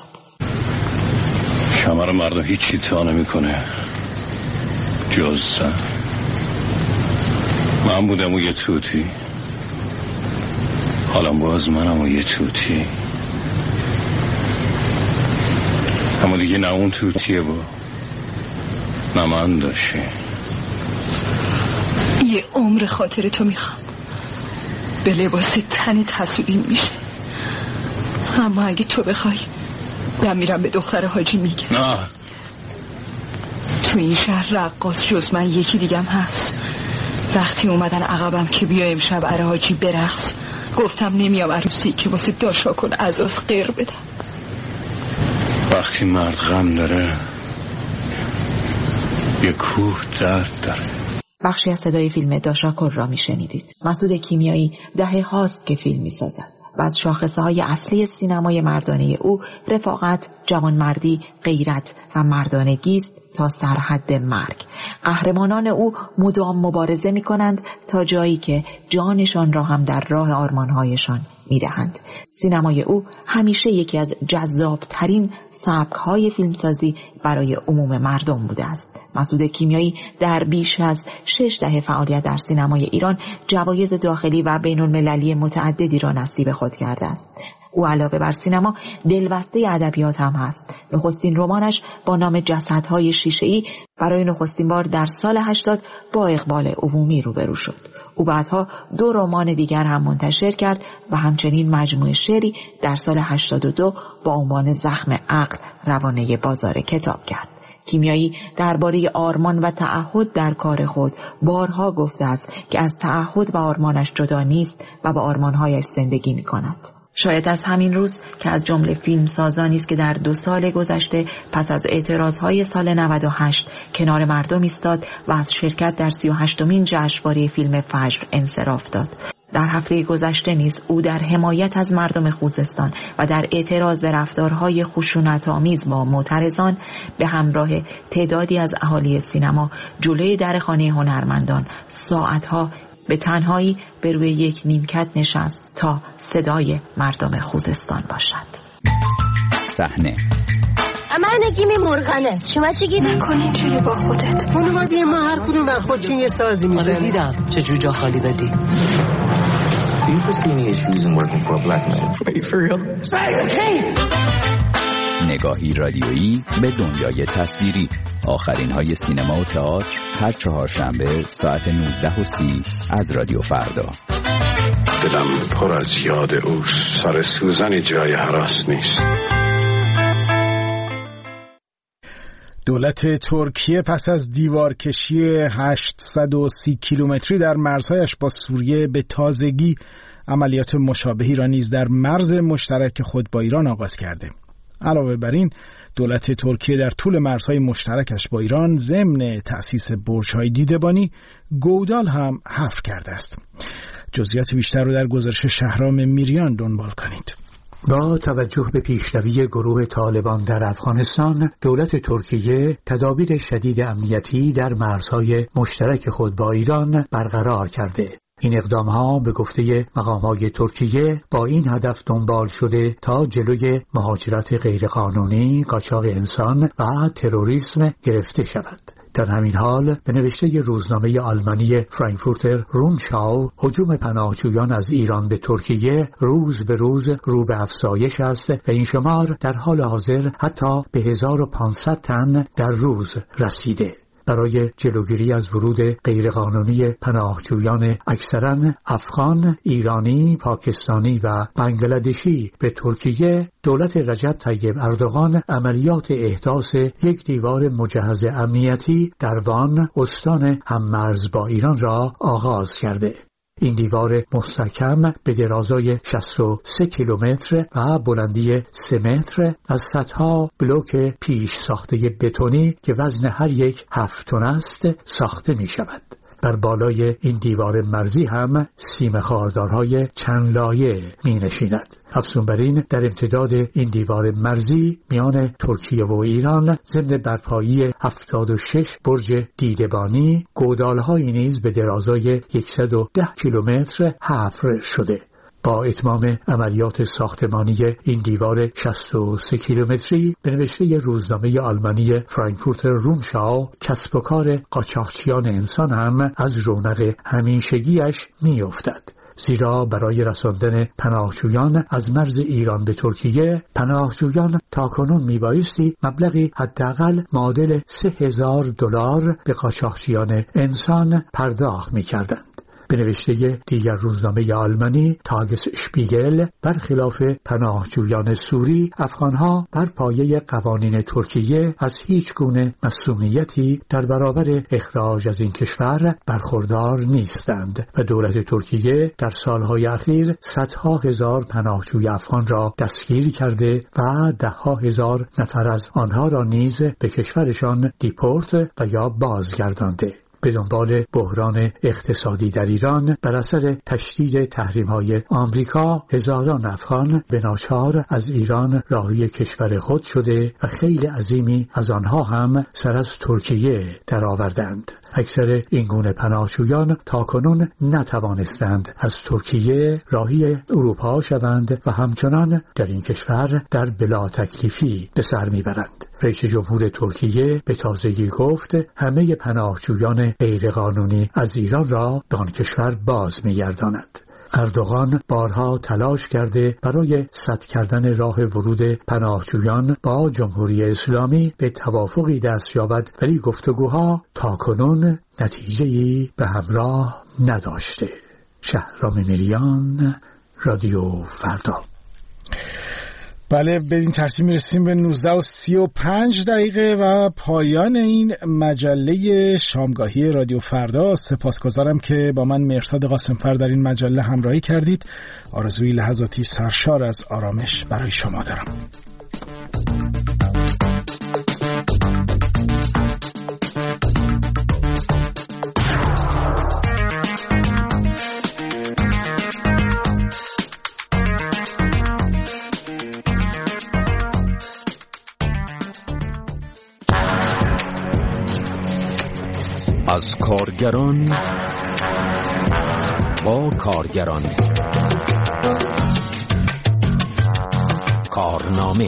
کمر مردم هیچی تا نمی‌کنه جز سر. من بودم و یه توتی، حالا باز منم و یه توتی، اما دیگه نه اون توتیه با نه من داشته. یه عمر خاطر تو میخوام، به لباس تنت حسودی میشه، اما اگه تو بخوای من میرم به دختر حاجی میگم. نه، تو این شهر رقاص جز من یکی دیگم هست. وقتی اومدن عقبم که بیا امشب اره حاجی برقص، گفتم نمیام عروسی که واسه داشاکل عزاز غیر بدم. وقتی مرد غم داره یه کوه درد داره. بخشی از صدای فیلم داشاکل را میشنیدید. مسعود کیمیایی دهه هاست که فیلم میسازد و از شاخصه‌های اصلی سینمای مردانه او رفاقت، جوانمردی، غیرت و مردانگی است تا سرحد مرگ. قهرمانان او مدام مبارزه می‌کنند تا جایی که جانشان را هم در راه آرمان‌هایشان می‌دهند. سینمای او همیشه یکی از جذاب‌ترین سبک‌های فیلمسازی برای عموم مردم بوده است. مسعود کیمیایی در بیش از شش دهه فعالیت در سینمای ایران جوایز داخلی و بین‌المللی متعددی را نصیب خود کرده است. او علاوه بر سینما دلبسته ادبیات هم هست. نخستین رمانش با نام جسدهای شیشه‌ای برای نخستین بار در سال هشتاد با اقبال عمومی روبرو شد. او بعدها دو رمان دیگر هم منتشر کرد و همچنین مجموعه شعری در سال هشتاد و دو با عنوان زخم عقل روانه بازار کتاب کرد. کیمیایی درباره آرمان و تعهد در کار خود بارها گفته است که از تعهد و آرمانش جدا نیست و با آرمانهایش زندگی می کند. شاید از همین روز که از جمله فیلم سازانی است که در دو سال گذشته پس از اعتراضهای سال نود و هشت کنار مردم ایستاد و از شرکت در سی و هشتمین جشنواره فیلم فجر انصراف داد. در هفته گذشته نیز او در حمایت از مردم خوزستان و در اعتراض به رفتارهای خشونت‌آمیز با معترضان به همراه تعدادی از اهالی سینما جلوی در خانه هنرمندان ساعتها به تنهایی به روی یک نیمکت نشست تا صدای مردم خوزستان باشد. صحنه من نگیم مرغنه. شما چی گیری؟ نکن اینجوری با خودت. خانواده ما هر کدوم بر خودشون یه سازی میزنه. آره دیدم چه جو جا خالی دادی. Do you foresee any issues in working for a black man? Are you for real? نگاهی رادیویی به دنیای تصویری. آخرین های سینما و تئاتر هر چهارشنبه ساعت نوزده و سی از رادیو فردا. دلم پر از یاد اوست. سر سوزنی جای هراس نیست. دولت ترکیه پس از دیوارکشی هشتصد و سی کیلومتری در مرزهایش با سوریه به تازگی عملیات مشابهی را نیز در مرز مشترک خود با ایران آغاز کرده. علاوه بر این، دولت ترکیه در طول مرزهای مشترکش با ایران ضمن تأسیس برج‌های دیده‌بانی گودال هم حفر کرده است. جزئیات بیشتر رو در گزارش شهرام میریان دنبال کنید. با توجه به پیشروی گروه طالبان در افغانستان، دولت ترکیه تدابیر شدید امنیتی در مرزهای مشترک خود با ایران برقرار کرده. این اقدام‌ها به گفته مقام‌های ترکیه با این هدف دنبال شده تا جلوی مهاجرت غیرقانونی، قاچاق انسان و تروریسم گرفته شود. در همین حال به نوشته روزنامه آلمانی فرانکفورتر رومشاو، هجوم پناهجویان از ایران به ترکیه روز به روز رو به افزایش است و این شمار در حال حاضر حتی به هزار و پانصد تن در روز رسیده. برای جلوگیری از ورود غیرقانونی پناهجویان اکثراً افغان، ایرانی، پاکستانی و بنگلادشی به ترکیه، دولت رجب طیب اردوغان عملیات احداث یک دیوار مجهز امنیتی در وان، استان هممرز با ایران را آغاز کرده. این دیوار مستحکم به درازای شصت و سه کیلومتر و بلندی سه متر از صدها بلوک پیش ساخته بتونی که وزن هر یک هفت تن است ساخته می شود. بر بالای این دیوار مرزی هم سیم خاردارهای چند لایه می نشیند. افزون بر این، در امتداد این دیوار مرزی میان ترکیه و ایران ضمن برپایی هفتاد و شش برج دیده‌بانی، گودال‌هایی نیز به درازای صد و ده کیلومتر حفر شده. با اتمام عملیات ساختمانی این دیوار شصت و سه کیلومتری، به نوشته روزنامه آلمانی فرانکفورتر رومشاو، کسب و کار قاچاقچیان انسان هم از رونق همیشگیش می‌افتد. زیرا برای رساندن پناهجویان از مرز ایران به ترکیه، پناهجویان تاکنون میبایستی مبلغی حداقل معادل سه هزار دلار به قاچاقچیان انسان پرداخت میکردند. به نوشته دیگر روزنامه آلمانی تاگس شپیگل، برخلاف پناهجویان سوری، افغانها بر پایه قوانین ترکیه از هیچ گونه مسئولیتی در برابر اخراج از این کشور برخوردار نیستند و دولت ترکیه در سالهای اخیر صدها هزار پناهجوی افغان را دستگیر کرده و دهها هزار نفر از آنها را نیز به کشورشان دیپورت و یا بازگردانده. به دنبال بحران اقتصادی در ایران بر اثر تشدید تحریم‌های آمریکا، هزاران افغان به ناچار از ایران راهی کشور خود شده و خیلی عظیمی از آنها هم سر از ترکیه درآوردند. اکثر این گونه پناهجویان تاکنون نتوانستند از ترکیه راهی اروپا شوند و همچنان در این کشور در بلا تکلیفی به سر میبرند. رئیس جمهور ترکیه به تازگی گفت همه پناهجویان غیرقانونی از ایران را به آن کشور باز می‌گرداند. اردوغان بارها تلاش کرده برای سد کردن راه ورود پناهجویان با جمهوری اسلامی به توافقی دست یابد، ولی گفتگوها تاکنون نتیجه‌ای به همراه نداشته. شهرام ملیان، رادیو فردا. بله، به این ترتیب میرسیم به نوزده و سی و پنج دقیقه و پایان این مجله شامگاهی رادیو فردا. سپاسگزارم که با من مهرداد قاسمفر در این مجله همراهی کردید. آرزوی لحظاتی سرشار از آرامش برای شما دارم. از کارگران با کارگران. کارنامه.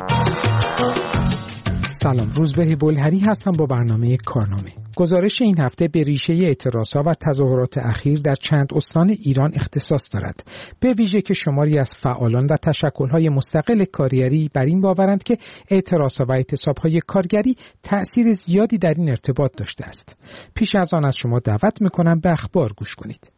سلام، روزبه بلهری هستم با برنامه کارنامه. گزارش این هفته به ریشه اعتراضها و تظاهرات اخیر در چند استان ایران اختصاص دارد، به ویژه که شماری از فعالان و تشکل‌های مستقل کارگری بر این باورند که اعتراضها و اعتصاب‌های کارگری تأثیر زیادی در این ارتباط داشته است. پیش از آن از شما دعوت می‌کنم به اخبار گوش کنید.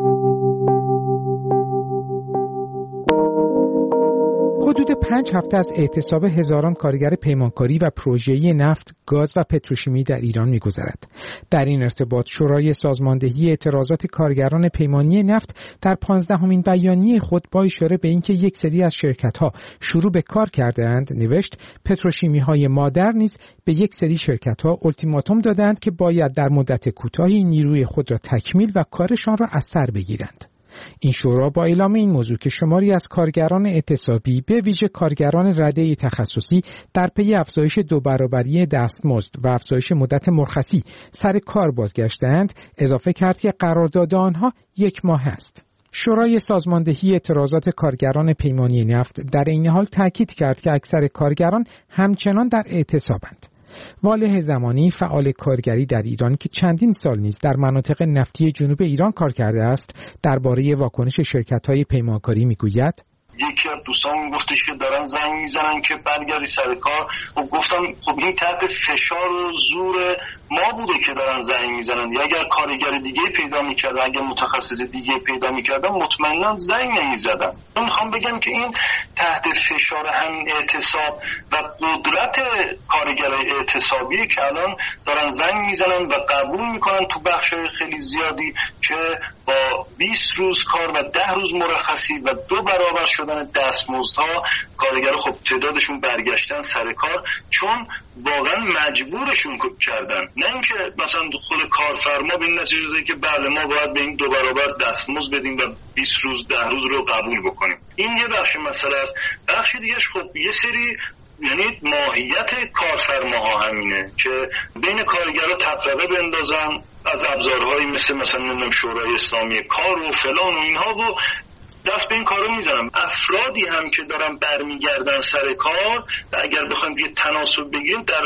حدود پنج هفته از اعتصاب هزاران کارگر پیمانکاری و پروژه‌ای نفت، گاز و پتروشیمی در ایران می‌گذرد. در این ارتباط شورای سازماندهی اعتراضات کارگران پیمانی نفت در پانزدهمین بیانیه خود با اشاره به اینکه یک سری از شرکت‌ها شروع به کار کرده‌اند نوشت پتروشیمی‌های مادر نیز به یک سری شرکت‌ها التیماتوم دادند که باید در مدت کوتاهی نیروی خود را تکمیل و کارشان را از سر بگیرند. این شورا با اعلام این موضوع که شماری از کارگران اعتصابی به ویژه کارگران رده تخصصی در پی افزایش دو برابری دستمزد و افزایش مدت مرخصی سر کار بازگشتند، اضافه کرد که قرارداد آنها یک ماه است. شورای سازماندهی اعتراضات کارگران پیمانی نفت در این حال تاکید کرد که اکثر کارگران همچنان در اعتصابند. والح زمانی، فعال کارگری در ایران که چندین سال نیز در مناطق نفتی جنوب ایران کار کرده است، درباره واکنش شرکت‌های پیمانکاری میگوید: یکی از دوستان گفتش که دارن زنگ میزنن که برگردی سر کار. خب گفتم خب این تحت فشار و زور ما بوده که دارن زنگ میزنن، یا اگر کارگر دیگه پیدا میکردن، اگر متخصص دیگه پیدا میکردن مطمئنا زنگ نمیزدن. من میخوام بگم که این تحت فشار همین اعتصاب و قدرت کارگرای اعتصابی که الان دارن زنگ میزنن و قبول میکنن تو بخشای خیلی زیادی که با بیست روز کار و ده روز مرخصی و دو برابر شدن دستمزدها کارگرها خب تعدادشون برگشتن سر کار چون واقعا مجبورشون کردن، نه اینکه مثلا خود کارفرما به این نتیجه رسید که بله ما باید به این دو برابر دستمزد بدیم و بیست روز ده روز رو قبول بکنیم. این یه بخش مسئله است. بخش دیگهش خب یه سری یعنی ماهیت کارفرماها همینه که بین کارگرها تفرقه بندازن از ابزارهایی مثل مثلا شورای اسلامی کار و فلان و اینها و دست به این کارو میزنم. افرادی هم که دارن برمیگردن سر کار و اگر بخوایم یه تناسب بگیریم در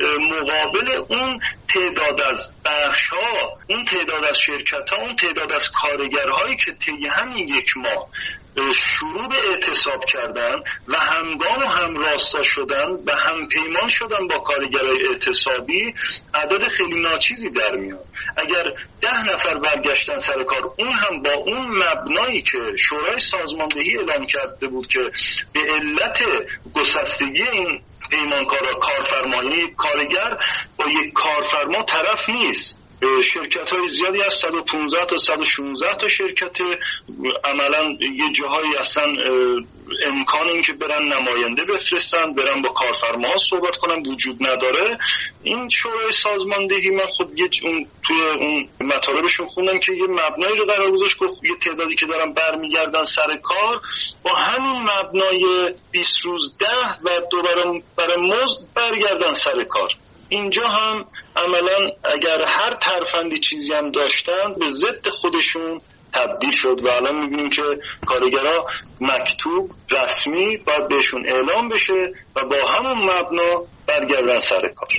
مقابل اون تعداد از بخش‌ها، اون تعداد از شرکت‌ها، اون تعداد از کارگرهایی که طی همین یک ماه شروع به اعتصاب کردن و همگام و هم راستا شدن و هم پیمان شدن با کارگرای اعتصابی، عدد خیلی ناچیزی در میاد. اگر ده نفر برگشتن سر کار، اون هم با اون مبنایی که شورای سازماندهی اعلام کرده بود که به علت گسستگی این پیمانکارا کارفرمایی کارگر با یک کارفرما طرف نیست. شرکت های زیادی از صد و پانزده تا صد و شانزده تا شرکت عملا یه جاهایی اصلا امکان این که برن نماینده بفرستن، برن با کارفرماها صحبت کنن وجود نداره. این شورای سازماندهی من خود یه اون توی اون مطالبشون خوندم که یه مبنایی رو قرار گذاشت که یه تعدادی که دارن برمیگردن سر کار با همین مبنای بیست روز ده و دوباره برای مزد برگردن سر کار. اینجا هم عملا اگر هر ترفندی چیزی هم داشتن به ضد خودشون تبدیل شد و الان میبینیم که کارگرها مکتوب رسمی باید بهشون اعلام بشه و با همون مبنا برگردن سر کار.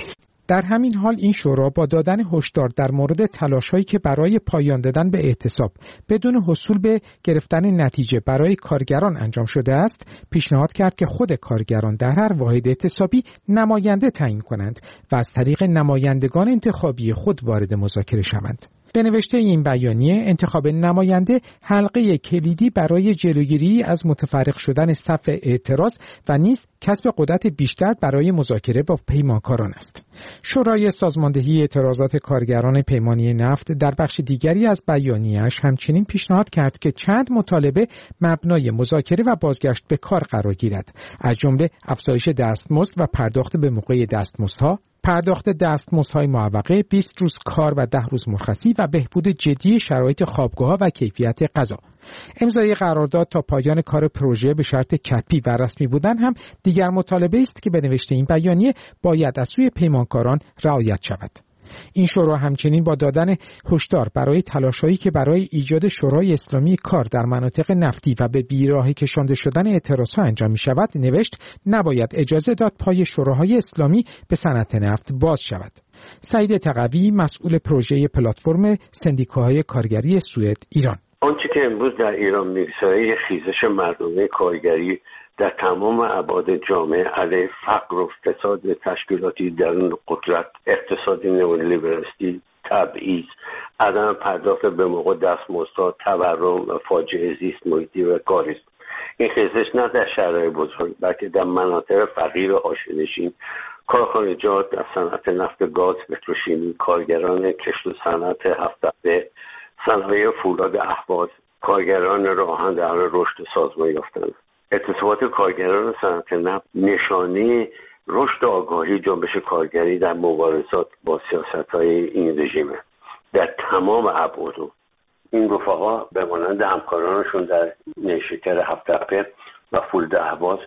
در همین حال این شورا با دادن هشدار در مورد تلاش‌هایی که برای پایان دادن به اعتصاب بدون حصول به گرفتن نتیجه برای کارگران انجام شده است، پیشنهاد کرد که خود کارگران در هر واحد اعتصابی نماینده تعیین کنند و از طریق نمایندگان انتخابی خود وارد مذاکره شوند. به نوشته این بیانیه، انتخاب نماینده حلقه کلیدی برای جلوگیری از متفرق شدن صف اعتراض و نیز کسب قدرت بیشتر برای مذاکره با پیمانکاران است. شورای سازماندهی اعتراضات کارگران پیمانی نفت در بخش دیگری از بیانیه‌اش همچنین پیشنهاد کرد که چند مطالبه مبنای مذاکره و بازگشت به کار قرار گیرد، از جمله افزایش دستمزد و پرداخت به موقع دستمزدها، پرداخت دستمزدهای معوقه، بیست روز کار و ده روز مرخصی و بهبود جدی شرایط خوابگاه‌ها و کیفیت غذا. امضای قرارداد تا پایان کار پروژه به شرط کتبی و رسمی بودن هم دیگر مطالبه است که به نوشته این بیانیه باید از سوی پیمانکاران رعایت شود. این شورا همچنین با دادن هشدار برای تلاش‌هایی که برای ایجاد شورای اسلامی کار در مناطق نفتی و به بیراهه کشانده شدن اعتراضها انجام می‌شود، نوشت نباید اجازه داد پای شوراهای اسلامی به صنعت نفت باز شود. سعید تقوی، مسئول پروژه پلتفرم سندیکاهای کارگری سوئد ایران: آنچه که امروز در ایران می‌گذرد خیزش مردمی کارگری در تمام ابعاد جامعه علیه فقر و فساد تشکیلاتی درون قدرت، اقتصاد نئولیبرالیستی، تبعیض، عدم پرداخت به موقع دستمزدها، تورم و فاجعه زیست محیطی و کاری است. این خیزش نه در شهرهای بزرگ بلکه در مناطق فقیر و حاشیه‌نشین، کارخانجات در صنعت نفت، گاز، پتروشیمی، کارگران کشت و صنعت هفت‌دبه، صنایع فولاد اهواز، کارگران راهن در حال رشد سازمان یافتند. اعتصابات کارگران صنعت نفت نشانه رشد آگاهی جنبش کارگری در مبارزات با سیاست‌های این رژیم در تمام ابعاد. این رفقا به مانند همکارانشون در نیشکر هفت‌دبه و فولاد اهواز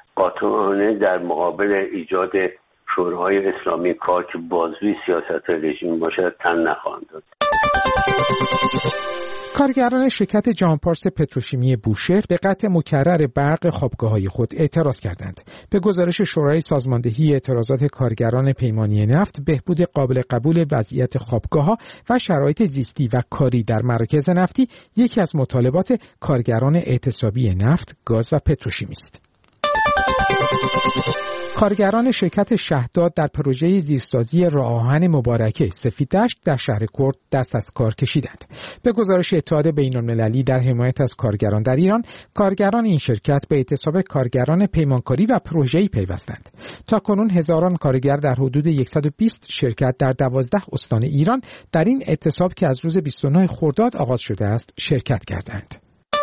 قاطعانه در مقابل ایجاد شورای اسلامی کار که بازوی سیاست رژیم باشد تن نخواهند داد. کارگران شرکت جهانپارس پتروشیمی بوشهر به قطع مکرر برق خوابگاه‌های خود اعتراض کردند. به گزارش شورای سازماندهی اعتراضات کارگران پیمانی نفت، بهبود قابل قبول وضعیت خوابگاه‌ها و شرایط زیستی و کاری در مراکز نفتی یکی از مطالبات کارگران اعتصابی نفت، گاز و پتروشیمی است. کارگران شرکت شهداد در پروژه زیرسازی راه آهن مبارکه سفیددشت در شهر کرد دست از کار کشیدند. به گزارش اتحاد بین‌المللی در حمایت از کارگران در ایران، کارگران این شرکت به اعتصاب کارگران پیمانکاری و پروژه‌ای پیوستند. تاکنون هزاران کارگر در حدود صد و بیست شرکت در دوازده استان ایران در این اعتصاب که از روز بیست و نه خرداد آغاز شده است شرکت کردند.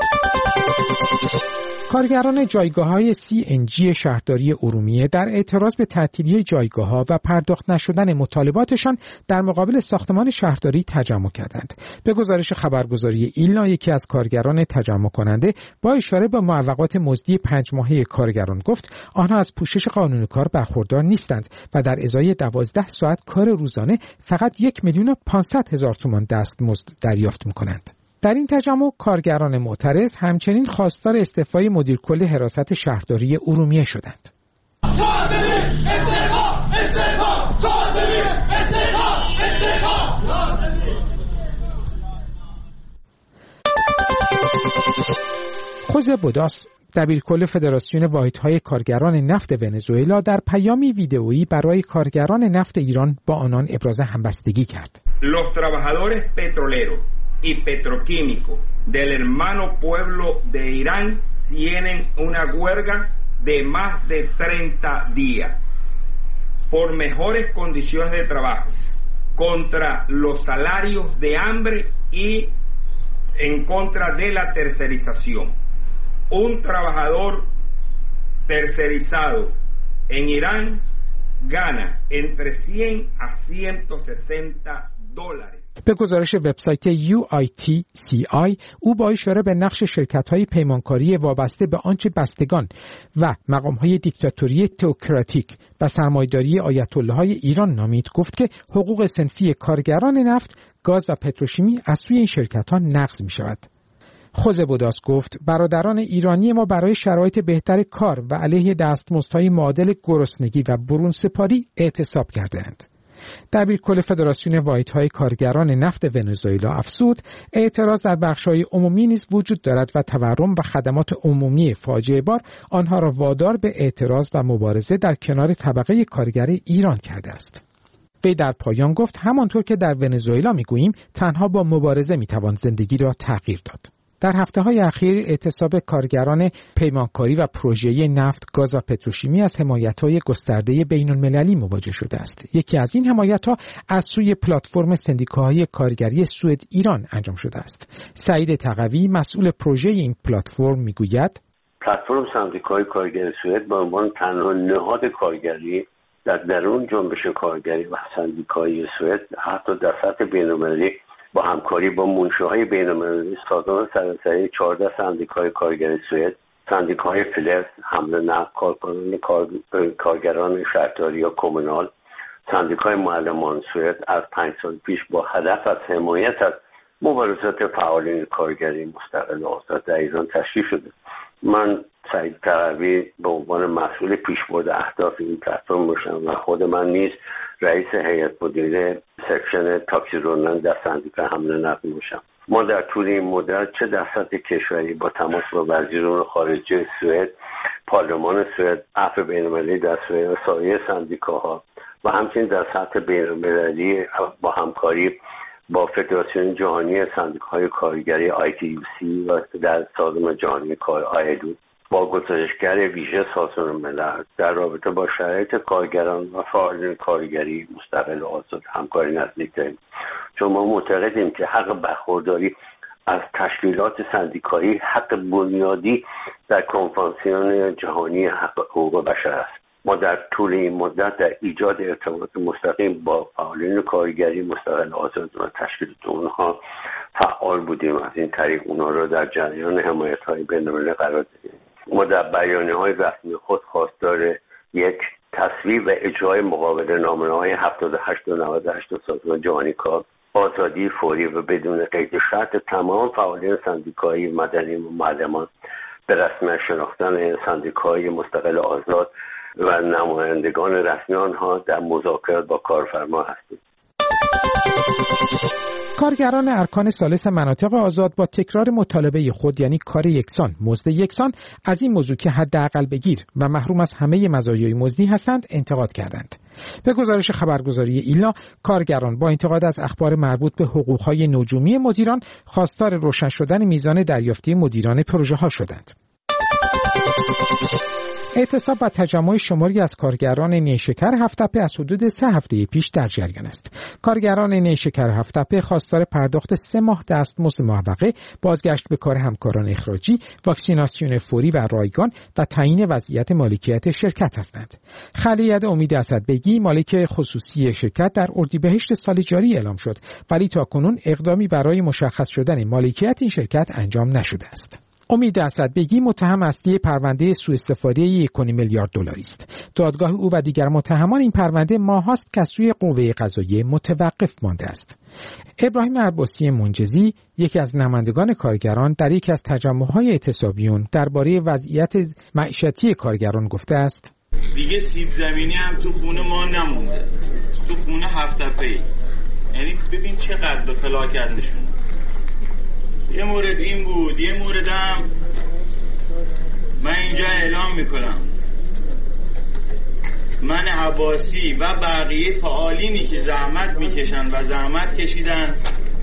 کارگران جایگاه‌های سی ان جی شهرداری ارومیه در اعتراض به تعطیلی جایگاه‌ها و پرداخت نشدن مطالباتشان در مقابل ساختمان شهرداری تجمع کردند. به گزارش خبرگزاری ایلنا، یکی از کارگران تجمع کننده با اشاره به معوقات مزدی پنج ماهه کارگران گفت آنها از پوشش قانون کار برخوردار نیستند و در ازای دوازده ساعت کار روزانه فقط یک میلیون و پانصد هزار تومان دستمزد دریافت می‌کنند. در این تجمع کارگران معترض همچنین خواستار استعفای مدیر کل حراست شهرداری ارومیه شدند. خوزه بوداس، دبیرکل فدراسیون واحدهای کارگران نفت ونزوئلا، در پیامی ویدئویی برای کارگران نفت ایران با آنان ابراز همبستگی کرد. Los trabajadores petroleros y petroquímicos del hermano pueblo de Irán tienen una huelga de más de treinta días por mejores condiciones de trabajo contra los salarios de hambre y en contra de la tercerización. Un trabajador tercerizado en Irán gana entre cien a ciento sesenta dólares. به گزارش وبسایت یو آی تی سی آی، او با اشاره به نقش شرکت‌های پیمانکاری وابسته به آنچه بستگان و مقام‌های دیکتاتوری تئوکراتیک و سرمایه‌داری آیت الله‌های ایران نامید، گفت که حقوق صنفی کارگران نفت، گاز و پتروشیمی از سوی این شرکت‌ها نقض می‌شود. خوزه بوداس گفت برادران ایرانی ما برای شرایط بهتر کار و علیه دستمزدهای معادل گرسنگی و برون سپاری اعتصاب کردند. دبیرکل فدراسیون واحدهای کارگران نفت ونزوئلا افزود اعتراض در بخش‌های عمومی نیز وجود دارد و تورم و خدمات عمومی فاجعه بار آنها را وادار به اعتراض و مبارزه در کنار طبقه کارگر ایران کرده است. وی در پایان گفت همانطور که در ونزوئلا میگوییم تنها با مبارزه میتوان زندگی را تغییر داد. در هفته‌های اخیر اعتصاب کارگران پیمانکاری و پروژه‌ای نفت، گاز و پتروشیمی از حمایت‌های گسترده بین‌المللی مواجه شده است. یکی از این حمایت‌ها از سوی پلتفرم سندیکاهای کارگری سوئد ایران انجام شده است. سعید تقوی مسئول پروژه این پلتفرم میگوید پلتفرم سندیکاهای کارگری سوئد به عنوان تنها نهاد کارگری در درون جنبش کارگری و سندیکای سوئد حتی در سطح بین‌المللی با همکاری با منشاهای بین‌المللی سازمان سراسری چهارده سندیکای کارگری سوئد، سندیکای فلز، حمل نقل، کارکنان کار... کارگران شهرداری یا کمونال، سندیکای معلمان سوئد از پنج سال پیش با هدف از حمایت از مبارزات فعالین کارگری مستقل و آزاد در ایران تشکیل شده. من سعید تقوی به عنوان مسئول پیشبرد اهداف این پلتفرم باشم و خود من نیز رئیس هیئت مدیره سکشن تاکسی رانندگان در سندیکای حمل نقل باشم. ما در طول این مدت چه در سطح کشوری با تماس با وزیر امور خارجه سوئد، پارلمان سوئد، عفو بین‌المللی در سوئد و سایر سندیکاها و همچنین در سطح بین‌المللی با همکاری با فدراسیون جهانی سندیکاهای کارگری آی تی یو سی و در سازمان جهانی کار آیدو با گزارشگر ویژه سازمان ملل در رابطه با شرایط کارگران و فعالین کارگری مستقل و آزاد همکاری نزدیک داریم. چون ما معتقدیم که حق برخورداری از تشکیلات سندیکایی حق بنیادی در کنوانسیون جهانی حق حقوق بشر است. ما در طول این مدت در ایجاد ارتباط مستقیم با فعالین کارگری مستقل آزاد و تشکیلات اونها فعال بودیم. از این طریق اونها را در جریان حمایت‌های بین‌المللی قرار دادیم. ما در بیانیه‌های رسمی خود خواستار یک تصویب و اجرای مقابله نامه‌های هفتاد و هشت و نود و هشت سازمان جهانی کار، آزادی فوری و بدون قید شرط تمام فعالین سندیکایی مدنی و معلمان به رسمیت شناختن سندیکای مستقل آزاد و نمایندگان رسمی آنها در مذاکرات با کارفرما هستیم. کارگران ارکان ثالث مناطق آزاد با تکرار مطالبه خود یعنی کار یکسان، مزد یکسان از این موضوع که حداقل بگیر و محروم از همه مزایای مزدی هستند انتقاد کردند. به گزارش خبرگزاری ایلنا، کارگران با انتقاد از اخبار مربوط به حقوق‌های نجومی مدیران خواستار روشن شدن میزان دریافتی مدیران پروژه‌ها شدند. اعتصاب و تجمع شماری از کارگران نیشکر هفت‌تپه از حدود سه هفته پیش در جریان است. کارگران نیشکر هفت‌تپه خواستار پرداخت سه ماه دستمزد معوقه، بازگشت به کار همکاران اخراجی، واکسیناسیون فوری و رایگان و تعیین وضعیت مالکیت شرکت هستند. خلیعه امید اسدبگی مالک خصوصی شرکت در اردیبهشت سال جاری اعلام شد، ولی تاکنون اقدامی برای مشخص شدن مالکیت این شرکت انجام نشده است. امید اسدبگی متهم اصلی پرونده سوء استفاده یک و نیم میلیارد دلاری است. دادگاه او و دیگر متهمان این پرونده ماهاست که از سوی قوه قضاییه متوقف مانده است. ابراهیم عباسی منجزی یکی از نمایندگان کارگران در یکی از تجمع‌های اعتصابیون درباره وضعیت معیشتی کارگران گفته است: دیگه سیب زمینی هم تو خونه ما نمونده. تو خونه هفت‌تپه‌ای. یعنی ببین چقدر به فلاکتشون. یه مورد این بود، یه موردم من اینجا اعلام میکنم، من عباسی و بقیه فعالینی که زحمت میکشن و زحمت کشیدن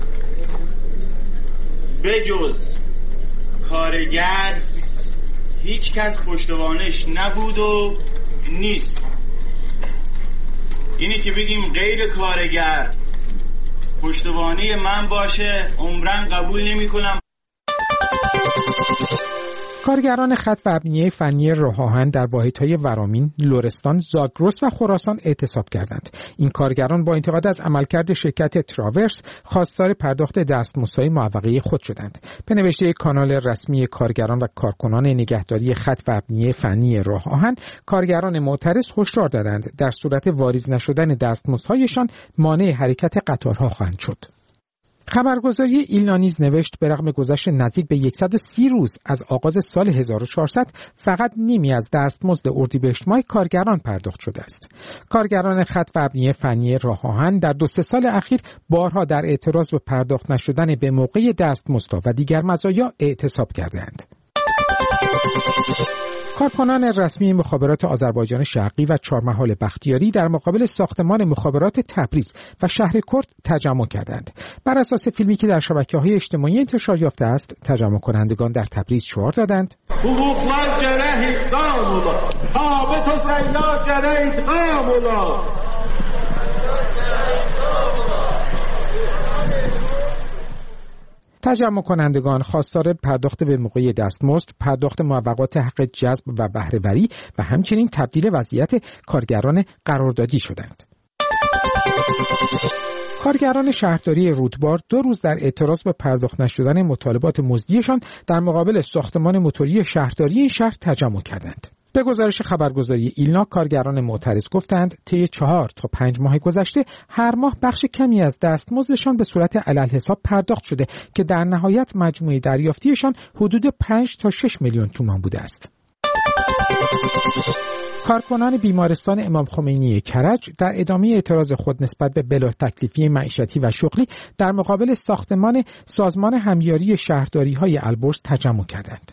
به جز کارگر هیچ کس پشتوانش نبود و نیست. اینی که بگیم غیر کارگر پشتوانه من باشه عمرن قبول نمی کنم. کارگران خط و ابنیه فنی راه آهن در واحدهای ورامین، لرستان، زاگرس و خراسان اعتصاب کردند. این کارگران با انتقاد از عملکرد شرکت تراورس خواستار پرداخت دستمزدهای معوقه خود شدند. به نوشته کانال رسمی کارگران و کارکنان نگهداری خط و ابنیه فنی راه آهن، کارگران معترض هشدار دادند در صورت واریز نشدن دستمزدهایشان مانع حرکت قطارها خواهند شد. خبرگزاری ایلنا نیز نوشت به رغم گذشت نزدیک به صد و سی روز از آغاز سال هزار و چهارصد فقط نیمی از دستمزد اردیبهشت ماه کارگران پرداخت شده است. کارگران خط و ابنیه فنی راه آهن در دو سه سال اخیر بارها در اعتراض به پرداخت نشدن به موقع دستمزد و دیگر مزایا اعتصاب کردند. کارکنان رسمی مخابرات آذربایجان شرقی و چهارمحال بختیاری در مقابل ساختمان مخابرات تبریز و شهر کرد تجمع کردند. بر اساس فیلمی که در شبکه‌های اجتماعی انتشار یافته است، تجمع کنندگان در تبریز شعار دادند: حقوقlar gərək iqam ola. Tabet o səylər gərək iqam ola. تجمع کنندگان خواستار پرداخت به موقع دستمزد، پرداخت موقعات حق جذب و بهره‌وری و همچنین تبدیل وضعیت کارگران قراردادی شدند. کارگران شهرداری رودبار دو روز در اعتراض به پرداخت نشدن مطالبات مزدیشان در مقابل ساختمان موتوری شهرداری این شهر تجمع کردند. به گزارش خبرگزاری ایلنا، کارگران معترض گفتند طی چهار تا پنج ماه گذشته هر ماه بخش کمی از دستمزدشان به صورت علالحساب پرداخت شده که در نهایت مجموع دریافتیشان حدود پنج تا شش میلیون تومان بوده است. کارکنان بیمارستان امام خمینی کرج در ادامه اعتراض خود نسبت به بلا تکلیفی معیشتی و شغلی در مقابل ساختمان سازمان همیاری شهرداری‌های البرز تجمع کردند.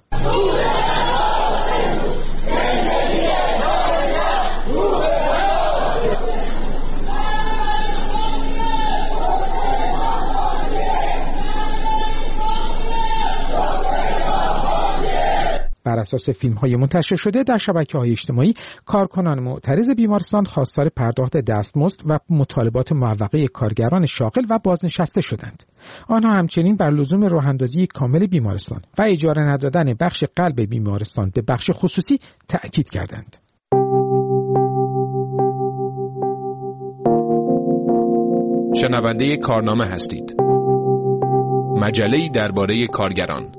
بر اساس فیلم‌های منتشر شده در شبکه‌های اجتماعی، کارکنان معترض بیمارستان خواستار پرداخت دستمزد و مطالبات معوقه کارگران شاغل و بازنشسته شدند. آنها همچنین بر لزوم راه‌اندازی کامل بیمارستان و اجاره ندادن بخش قلب بیمارستان به بخش خصوصی تأکید کردند. شنونده کارنامه هستید. مجله‌ای درباره کارگران.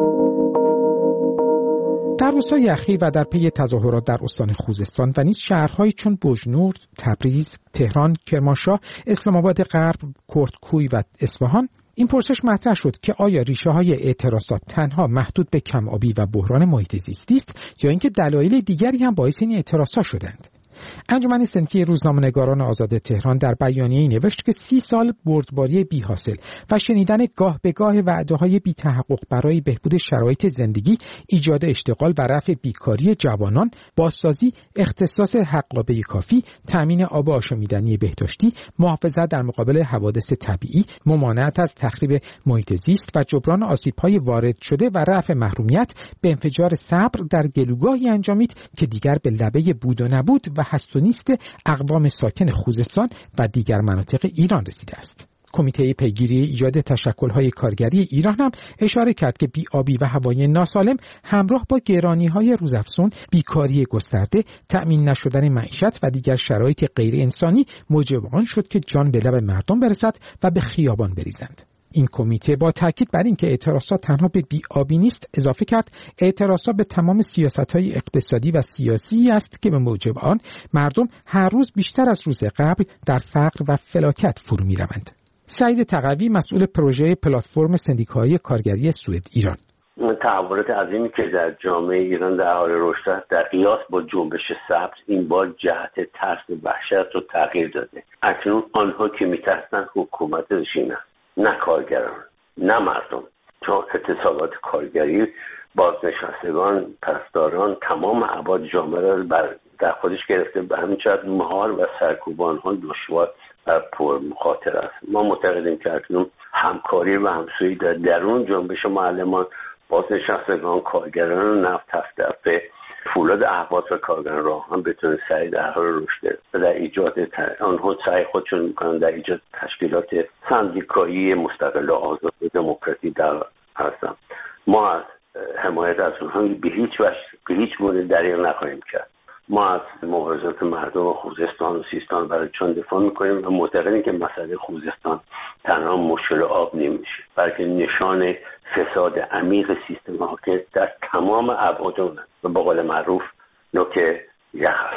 در روزهای اخیر و در پی تظاهرات در استان خوزستان و نیز شهرهایی چون بوجنور، تبریز، تهران، کرمانشاه، اسلام آباد غرب، کردکوی و اصفهان، این پرسش مطرح شد که آیا ریشه های اعتراضات تنها محدود به کم آبی و بحران محیط زیستی است یا اینکه دلایل دیگری هم باعث این اعتراضات شدند؟ انجمن سنفی روزنامه‌نگاران آزاد تهران در بیانیه‌ای نوشت که سی سال بردباری بی حاصل و شنیدن گاه به گاه وعده‌های بی تحقق برای بهبود شرایط زندگی، ایجاد اشتغال و رفع بیکاری جوانان، بازسازی، اختصاص حقابه کافی، تأمین آب آشامیدنی بهداشتی، محافظت در مقابل حوادث طبیعی، ممانعت از تخریب محیط زیست و جبران آسیب‌های وارد شده و رفع محرومیت به انفجار صبر در گلوگاهی انجامید که دیگر به لبه بود و نبود و هست و نیست اقوام ساکن خوزستان و دیگر مناطق ایران رسیده است. کمیته پیگیری ایجاد تشکل‌های کارگری ایران هم اشاره کرد که بی‌آبی و هوای ناسالم همراه با گرانی‌های روزافزون، بیکاری گسترده، تأمین نشدن معیشت و دیگر شرایط غیر انسانی موجب آن شد که جان به لب مردم برسد و به خیابان بریزند. این کمیته با تاکید بر اینکه اعتراضات تنها به بی‌آبی نیست اضافه کرد اعتراضات به تمام سیاست‌های اقتصادی و سیاسی است که به موجب آن مردم هر روز بیشتر از روز قبل در فقر و فلاکت فرو می‌روند. سعید تقوی، مسئول پروژه پلتفرم سندیکاهای کارگری سوئد ایران: تحولات عظیمی که در جامعه ایران در حال رشد است، در قیاس با جنبش سبز این بار جهت ترس و وحشت رو تغییر داده. اکنون آنها که می‌ترسند حکومت رژیم است، نه کارگران، نه مردم. چون اعتصابات کارگری بازنشستگان، پاسداران، تمام ابعاد جامعه را بر در خودش گرفته، به همین جهت مهار و سرکوب آنها دشوار و پر مخاطره است. ما معتقدیم که اکنون همکاری و همسویی در درون جنبش معلمان، بازنشستگان، کارگران نفت هفته فولاد اهواز و کارگران راه هم بتونه سعی در حال رشد و در ایجاد آنها سعی خودشون میکنن در ایجاد تشکیلات سندیکایی مستقل و آزاد و دموکراتی در هستن. ما از حمایت از اونها به هیچ وجه به هیچ گونه دریغ نخواهیم کرد. ما از مبارزات مردم خوزستان و سیستان برای چون دفاع میکنیم و معتقدیم که مسئله خوزستان تنها مشکل آب نمیشه، بلکه نشان فساد عمیق سیستم حاکم در تمام ابعاد و به قول معروف نوک یخ است.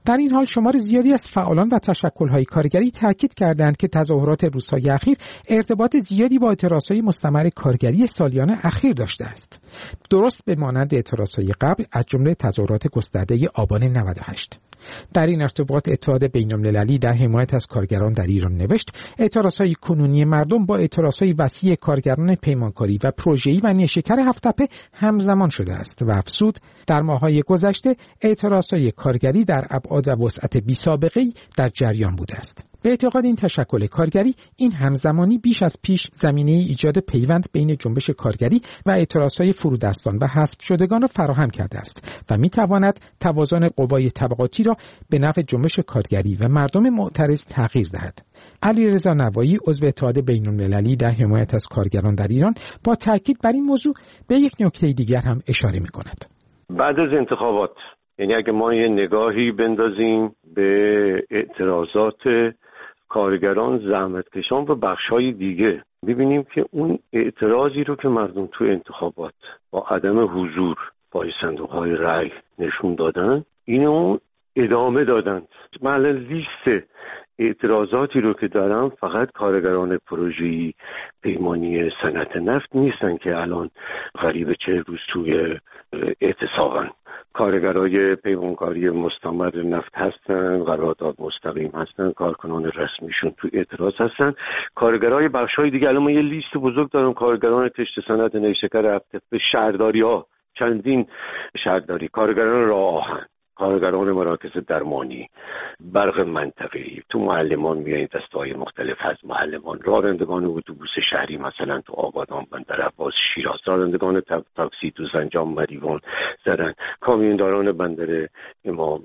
در این حال شمار زیادی از فعالان و تشکل‌های کارگری تاکید کردند که تظاهرات روزهای اخیر ارتباط زیادی با اعتراضهای مستمر کارگری سالیان اخیر داشته است. درست به مانند اعتراضهای قبل از جمله تظاهرات گسترده آبان نود و هشت. در این ارتباط اتحاد بین‌المللی در حمایت از کارگران در ایران نوشت اعتراضهای کنونی مردم با اعتراضهای وسیع کارگران پیمانکاری و پروژه‌ای و نیشکر هفت‌تپه همزمان شده است و افزود در ماه‌های گذشته اعتراضهای کارگری در ابعاد و وسعت بی‌سابقه‌ای در جریان بوده است. به اعتقاد این تشکل کارگری این همزمانی بیش از پیش زمینه ایجاد پیوند بین جنبش کارگری و اعتراضهای فرودستان و حذف شدگان را فراهم کرده است و می‌تواند توازن قوای طبقاتی را به نفع جنبش کارگری و مردم معترض تغییر دهد. علیرضا نوایی عضو اتحاد بین‌المللی در حمایت از کارگران در ایران با تاکید بر این موضوع به یک نکته دیگر هم اشاره می‌کند. بعد از انتخابات، یعنی اگه ما یه نگاهی بندازیم به اعتراضات کارگران، زحمتکشان و بخش‌های دیگه، ببینیم که اون اعتراضی رو که مردم تو انتخابات با عدم حضور پای صندوق‌های رأی نشون دادن، اینو ادامه دادن. من لیست اعتراضاتی رو که دارم فقط کارگران پروژه‌ای پیمانی صنعت نفت نیستن که الان قریب چه روز توی اعتصابن. کارگرای پیمانکاری مستمر نفت هستن، قرارداد مستقیم هستن، کارکنان رسمیشون تو اعتراض هستن. کارگرای بخش‌های دیگه، الان من یه لیست بزرگ دارم، کارگران کشت صنعت نیشکر هفت‌تپه، شهرداری‌ها، چندین شهرداری، کارگران راه آهن، کارگران مراکز درمانی، برق منطقه‌ای، تو معلمان میایین دسته‌های مختلف هست، معلمان، رانندگان اتوبوس شهری مثلا تو آبادان، بندر عباس، شیراز، رانندگان تاکسی تو زنجان، مریوان، زرن، کامیونداران بندر امام،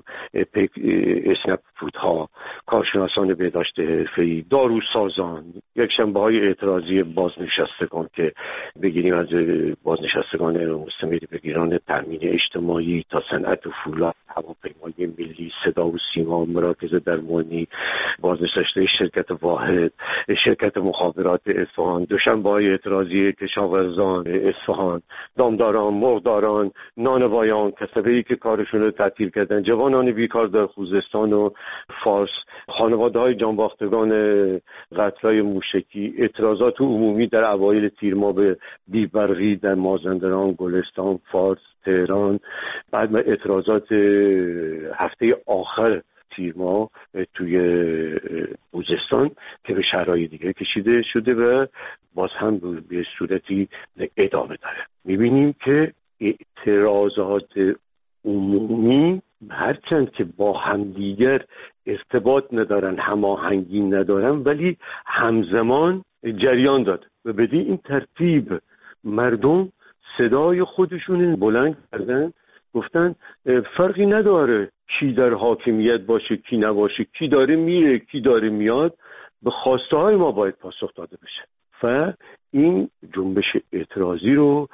اسنپ فودها، کارشناسان بهداشت حرفه‌ای، داروسازان، یک شنبه‌های اعتراضی بازنشستگان که بگیریم از بازنشستگان مستمر بگیران تامین اجتماعی تا صنعت فولاد، هواپیمای ملی، صدا و سیما، مراکز درمانی، بازنشسته شرکت واحد، شرکت مخابرات اصفهان، دوشنبه‌های اعتراضی کشاورزان اصفهان، دامداران، مرغداران، نانوایان، کسبه‌ای که کارشون رو تعطیل کردن، جوانان بیکار در خوزستان و فارس، خانواده‌های جانباختگان قتل‌های موشکی، اعتراضات عمومی در اوایل تیر ماه به بیبرقی در مازندران، گلستان، فارس، تهران، بعد اعتراضات هفته آخر تیر ماه توی خوزستان که به شهرهای دیگه کشیده شده و باز هم به صورتی ادامه داره. میبینیم که اعتراضات عمومی هرچند که با همدیگر ارتباط ندارن، هماهنگی ندارن، ولی همزمان جریان داد و بدین این ترتیب مردم صدای خودشون بلند کردن، گفتن فرقی نداره کی در حاکمیت باشه کی نباشه، کی داره میره کی داره میاد، به خواسته های ما باید پاسخ داده بشه و این جنبش اعتراضی رو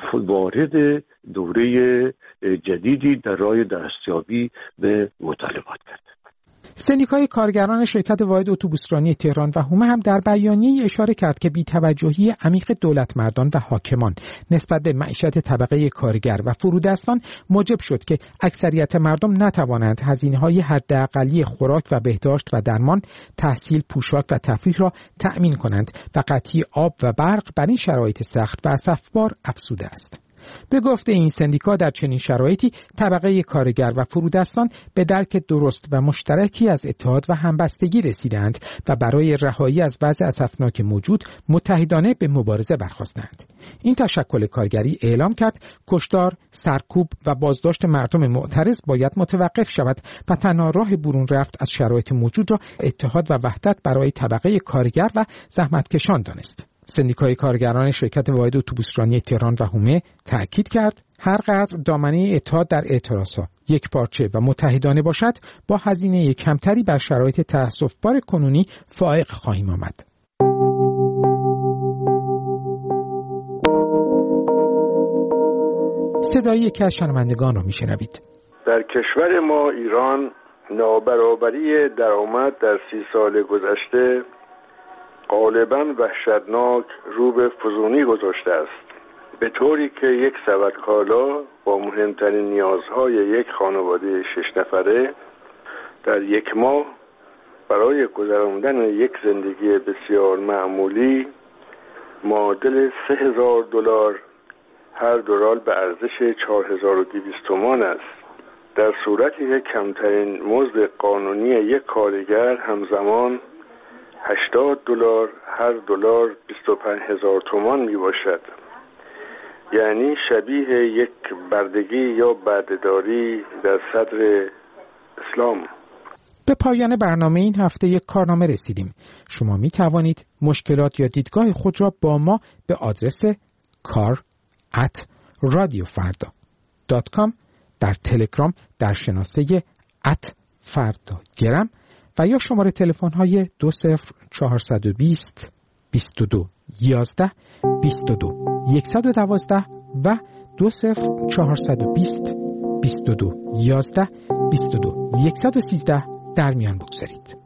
وارد دوره جدیدی در راه دستیابی به مطالبات کرد. سندیکای کارگران شرکت واحد اتوبوسرانی تهران و هومه هم در بیانیه‌ای اشاره کرد که بی‌توجهی عمیق دولتمردان و حاکمان نسبت به معیشت طبقه کارگر و فرودستان موجب شد که اکثریت مردم نتوانند هزینه‌های حداقلی خوراک و بهداشت و درمان، تحصیل، پوشاک و تفریح را تأمین کنند و قطعی آب و برق بر این شرایط سخت و اسفبار افزوده است. به گفته این سندیکا در چنین شرایطی طبقه کارگر و فرودستان به درک درست و مشترکی از اتحاد و همبستگی رسیدند و برای رهایی از وضع اسفناک موجود متحدانه به مبارزه برخاستند. این تشکل کارگری اعلام کرد کشتار، سرکوب و بازداشت مردم معترض باید متوقف شود و تنها راه برون رفت از شرایط موجود را اتحاد و وحدت برای طبقه کارگر و زحمتکشان دانست. سندیکای کارگران شرکت واحد اتوبوسرانی تهران و هومه تأکید کرد هر قدر دامنه اتحاد در اعتراضها یک پارچه و متحدانه باشد، با هزینه کمتری بر شرایط تأسف‌بار کنونی فائق خواهیم آمد. صدای یکی از شنوندگان را میشنوید. در کشور ما ایران نابرابری درآمد در سی سال گذشته غالباً وحشتناک رو به فزونی گذاشته است، به طوری که یک سبد کالا با مهمترین نیازهای یک خانواده شش نفره در یک ماه برای گذراندن یک زندگی بسیار معمولی معادل سه هزار دلار هر دلار به ارزش چهار هزار و دویست تومان است. در صورتی که کمترین مزد قانونی یک کارگر همزمان هشتاد دلار هر دلار بیست و پنج هزار تومان می باشد، یعنی شبیه یک بردگی یا بردهداری در صدر اسلام. به پایان برنامه این هفته یک کارنامه رسیدیم. شما می توانید مشکلات یا دیدگاه خود را با ما به آدرس کار ات رادیو فردا دات کام در تلگرام در شناسه ات فردا گرم و یا شماره تلفن های دو صفر چهارصد و بیست بیست و دو یازده بیست و دو صد و دوازده و دو صفر چهارصد و بیست بیست و دو یازده بیست و دو صد و سیزده در میان بگذارید.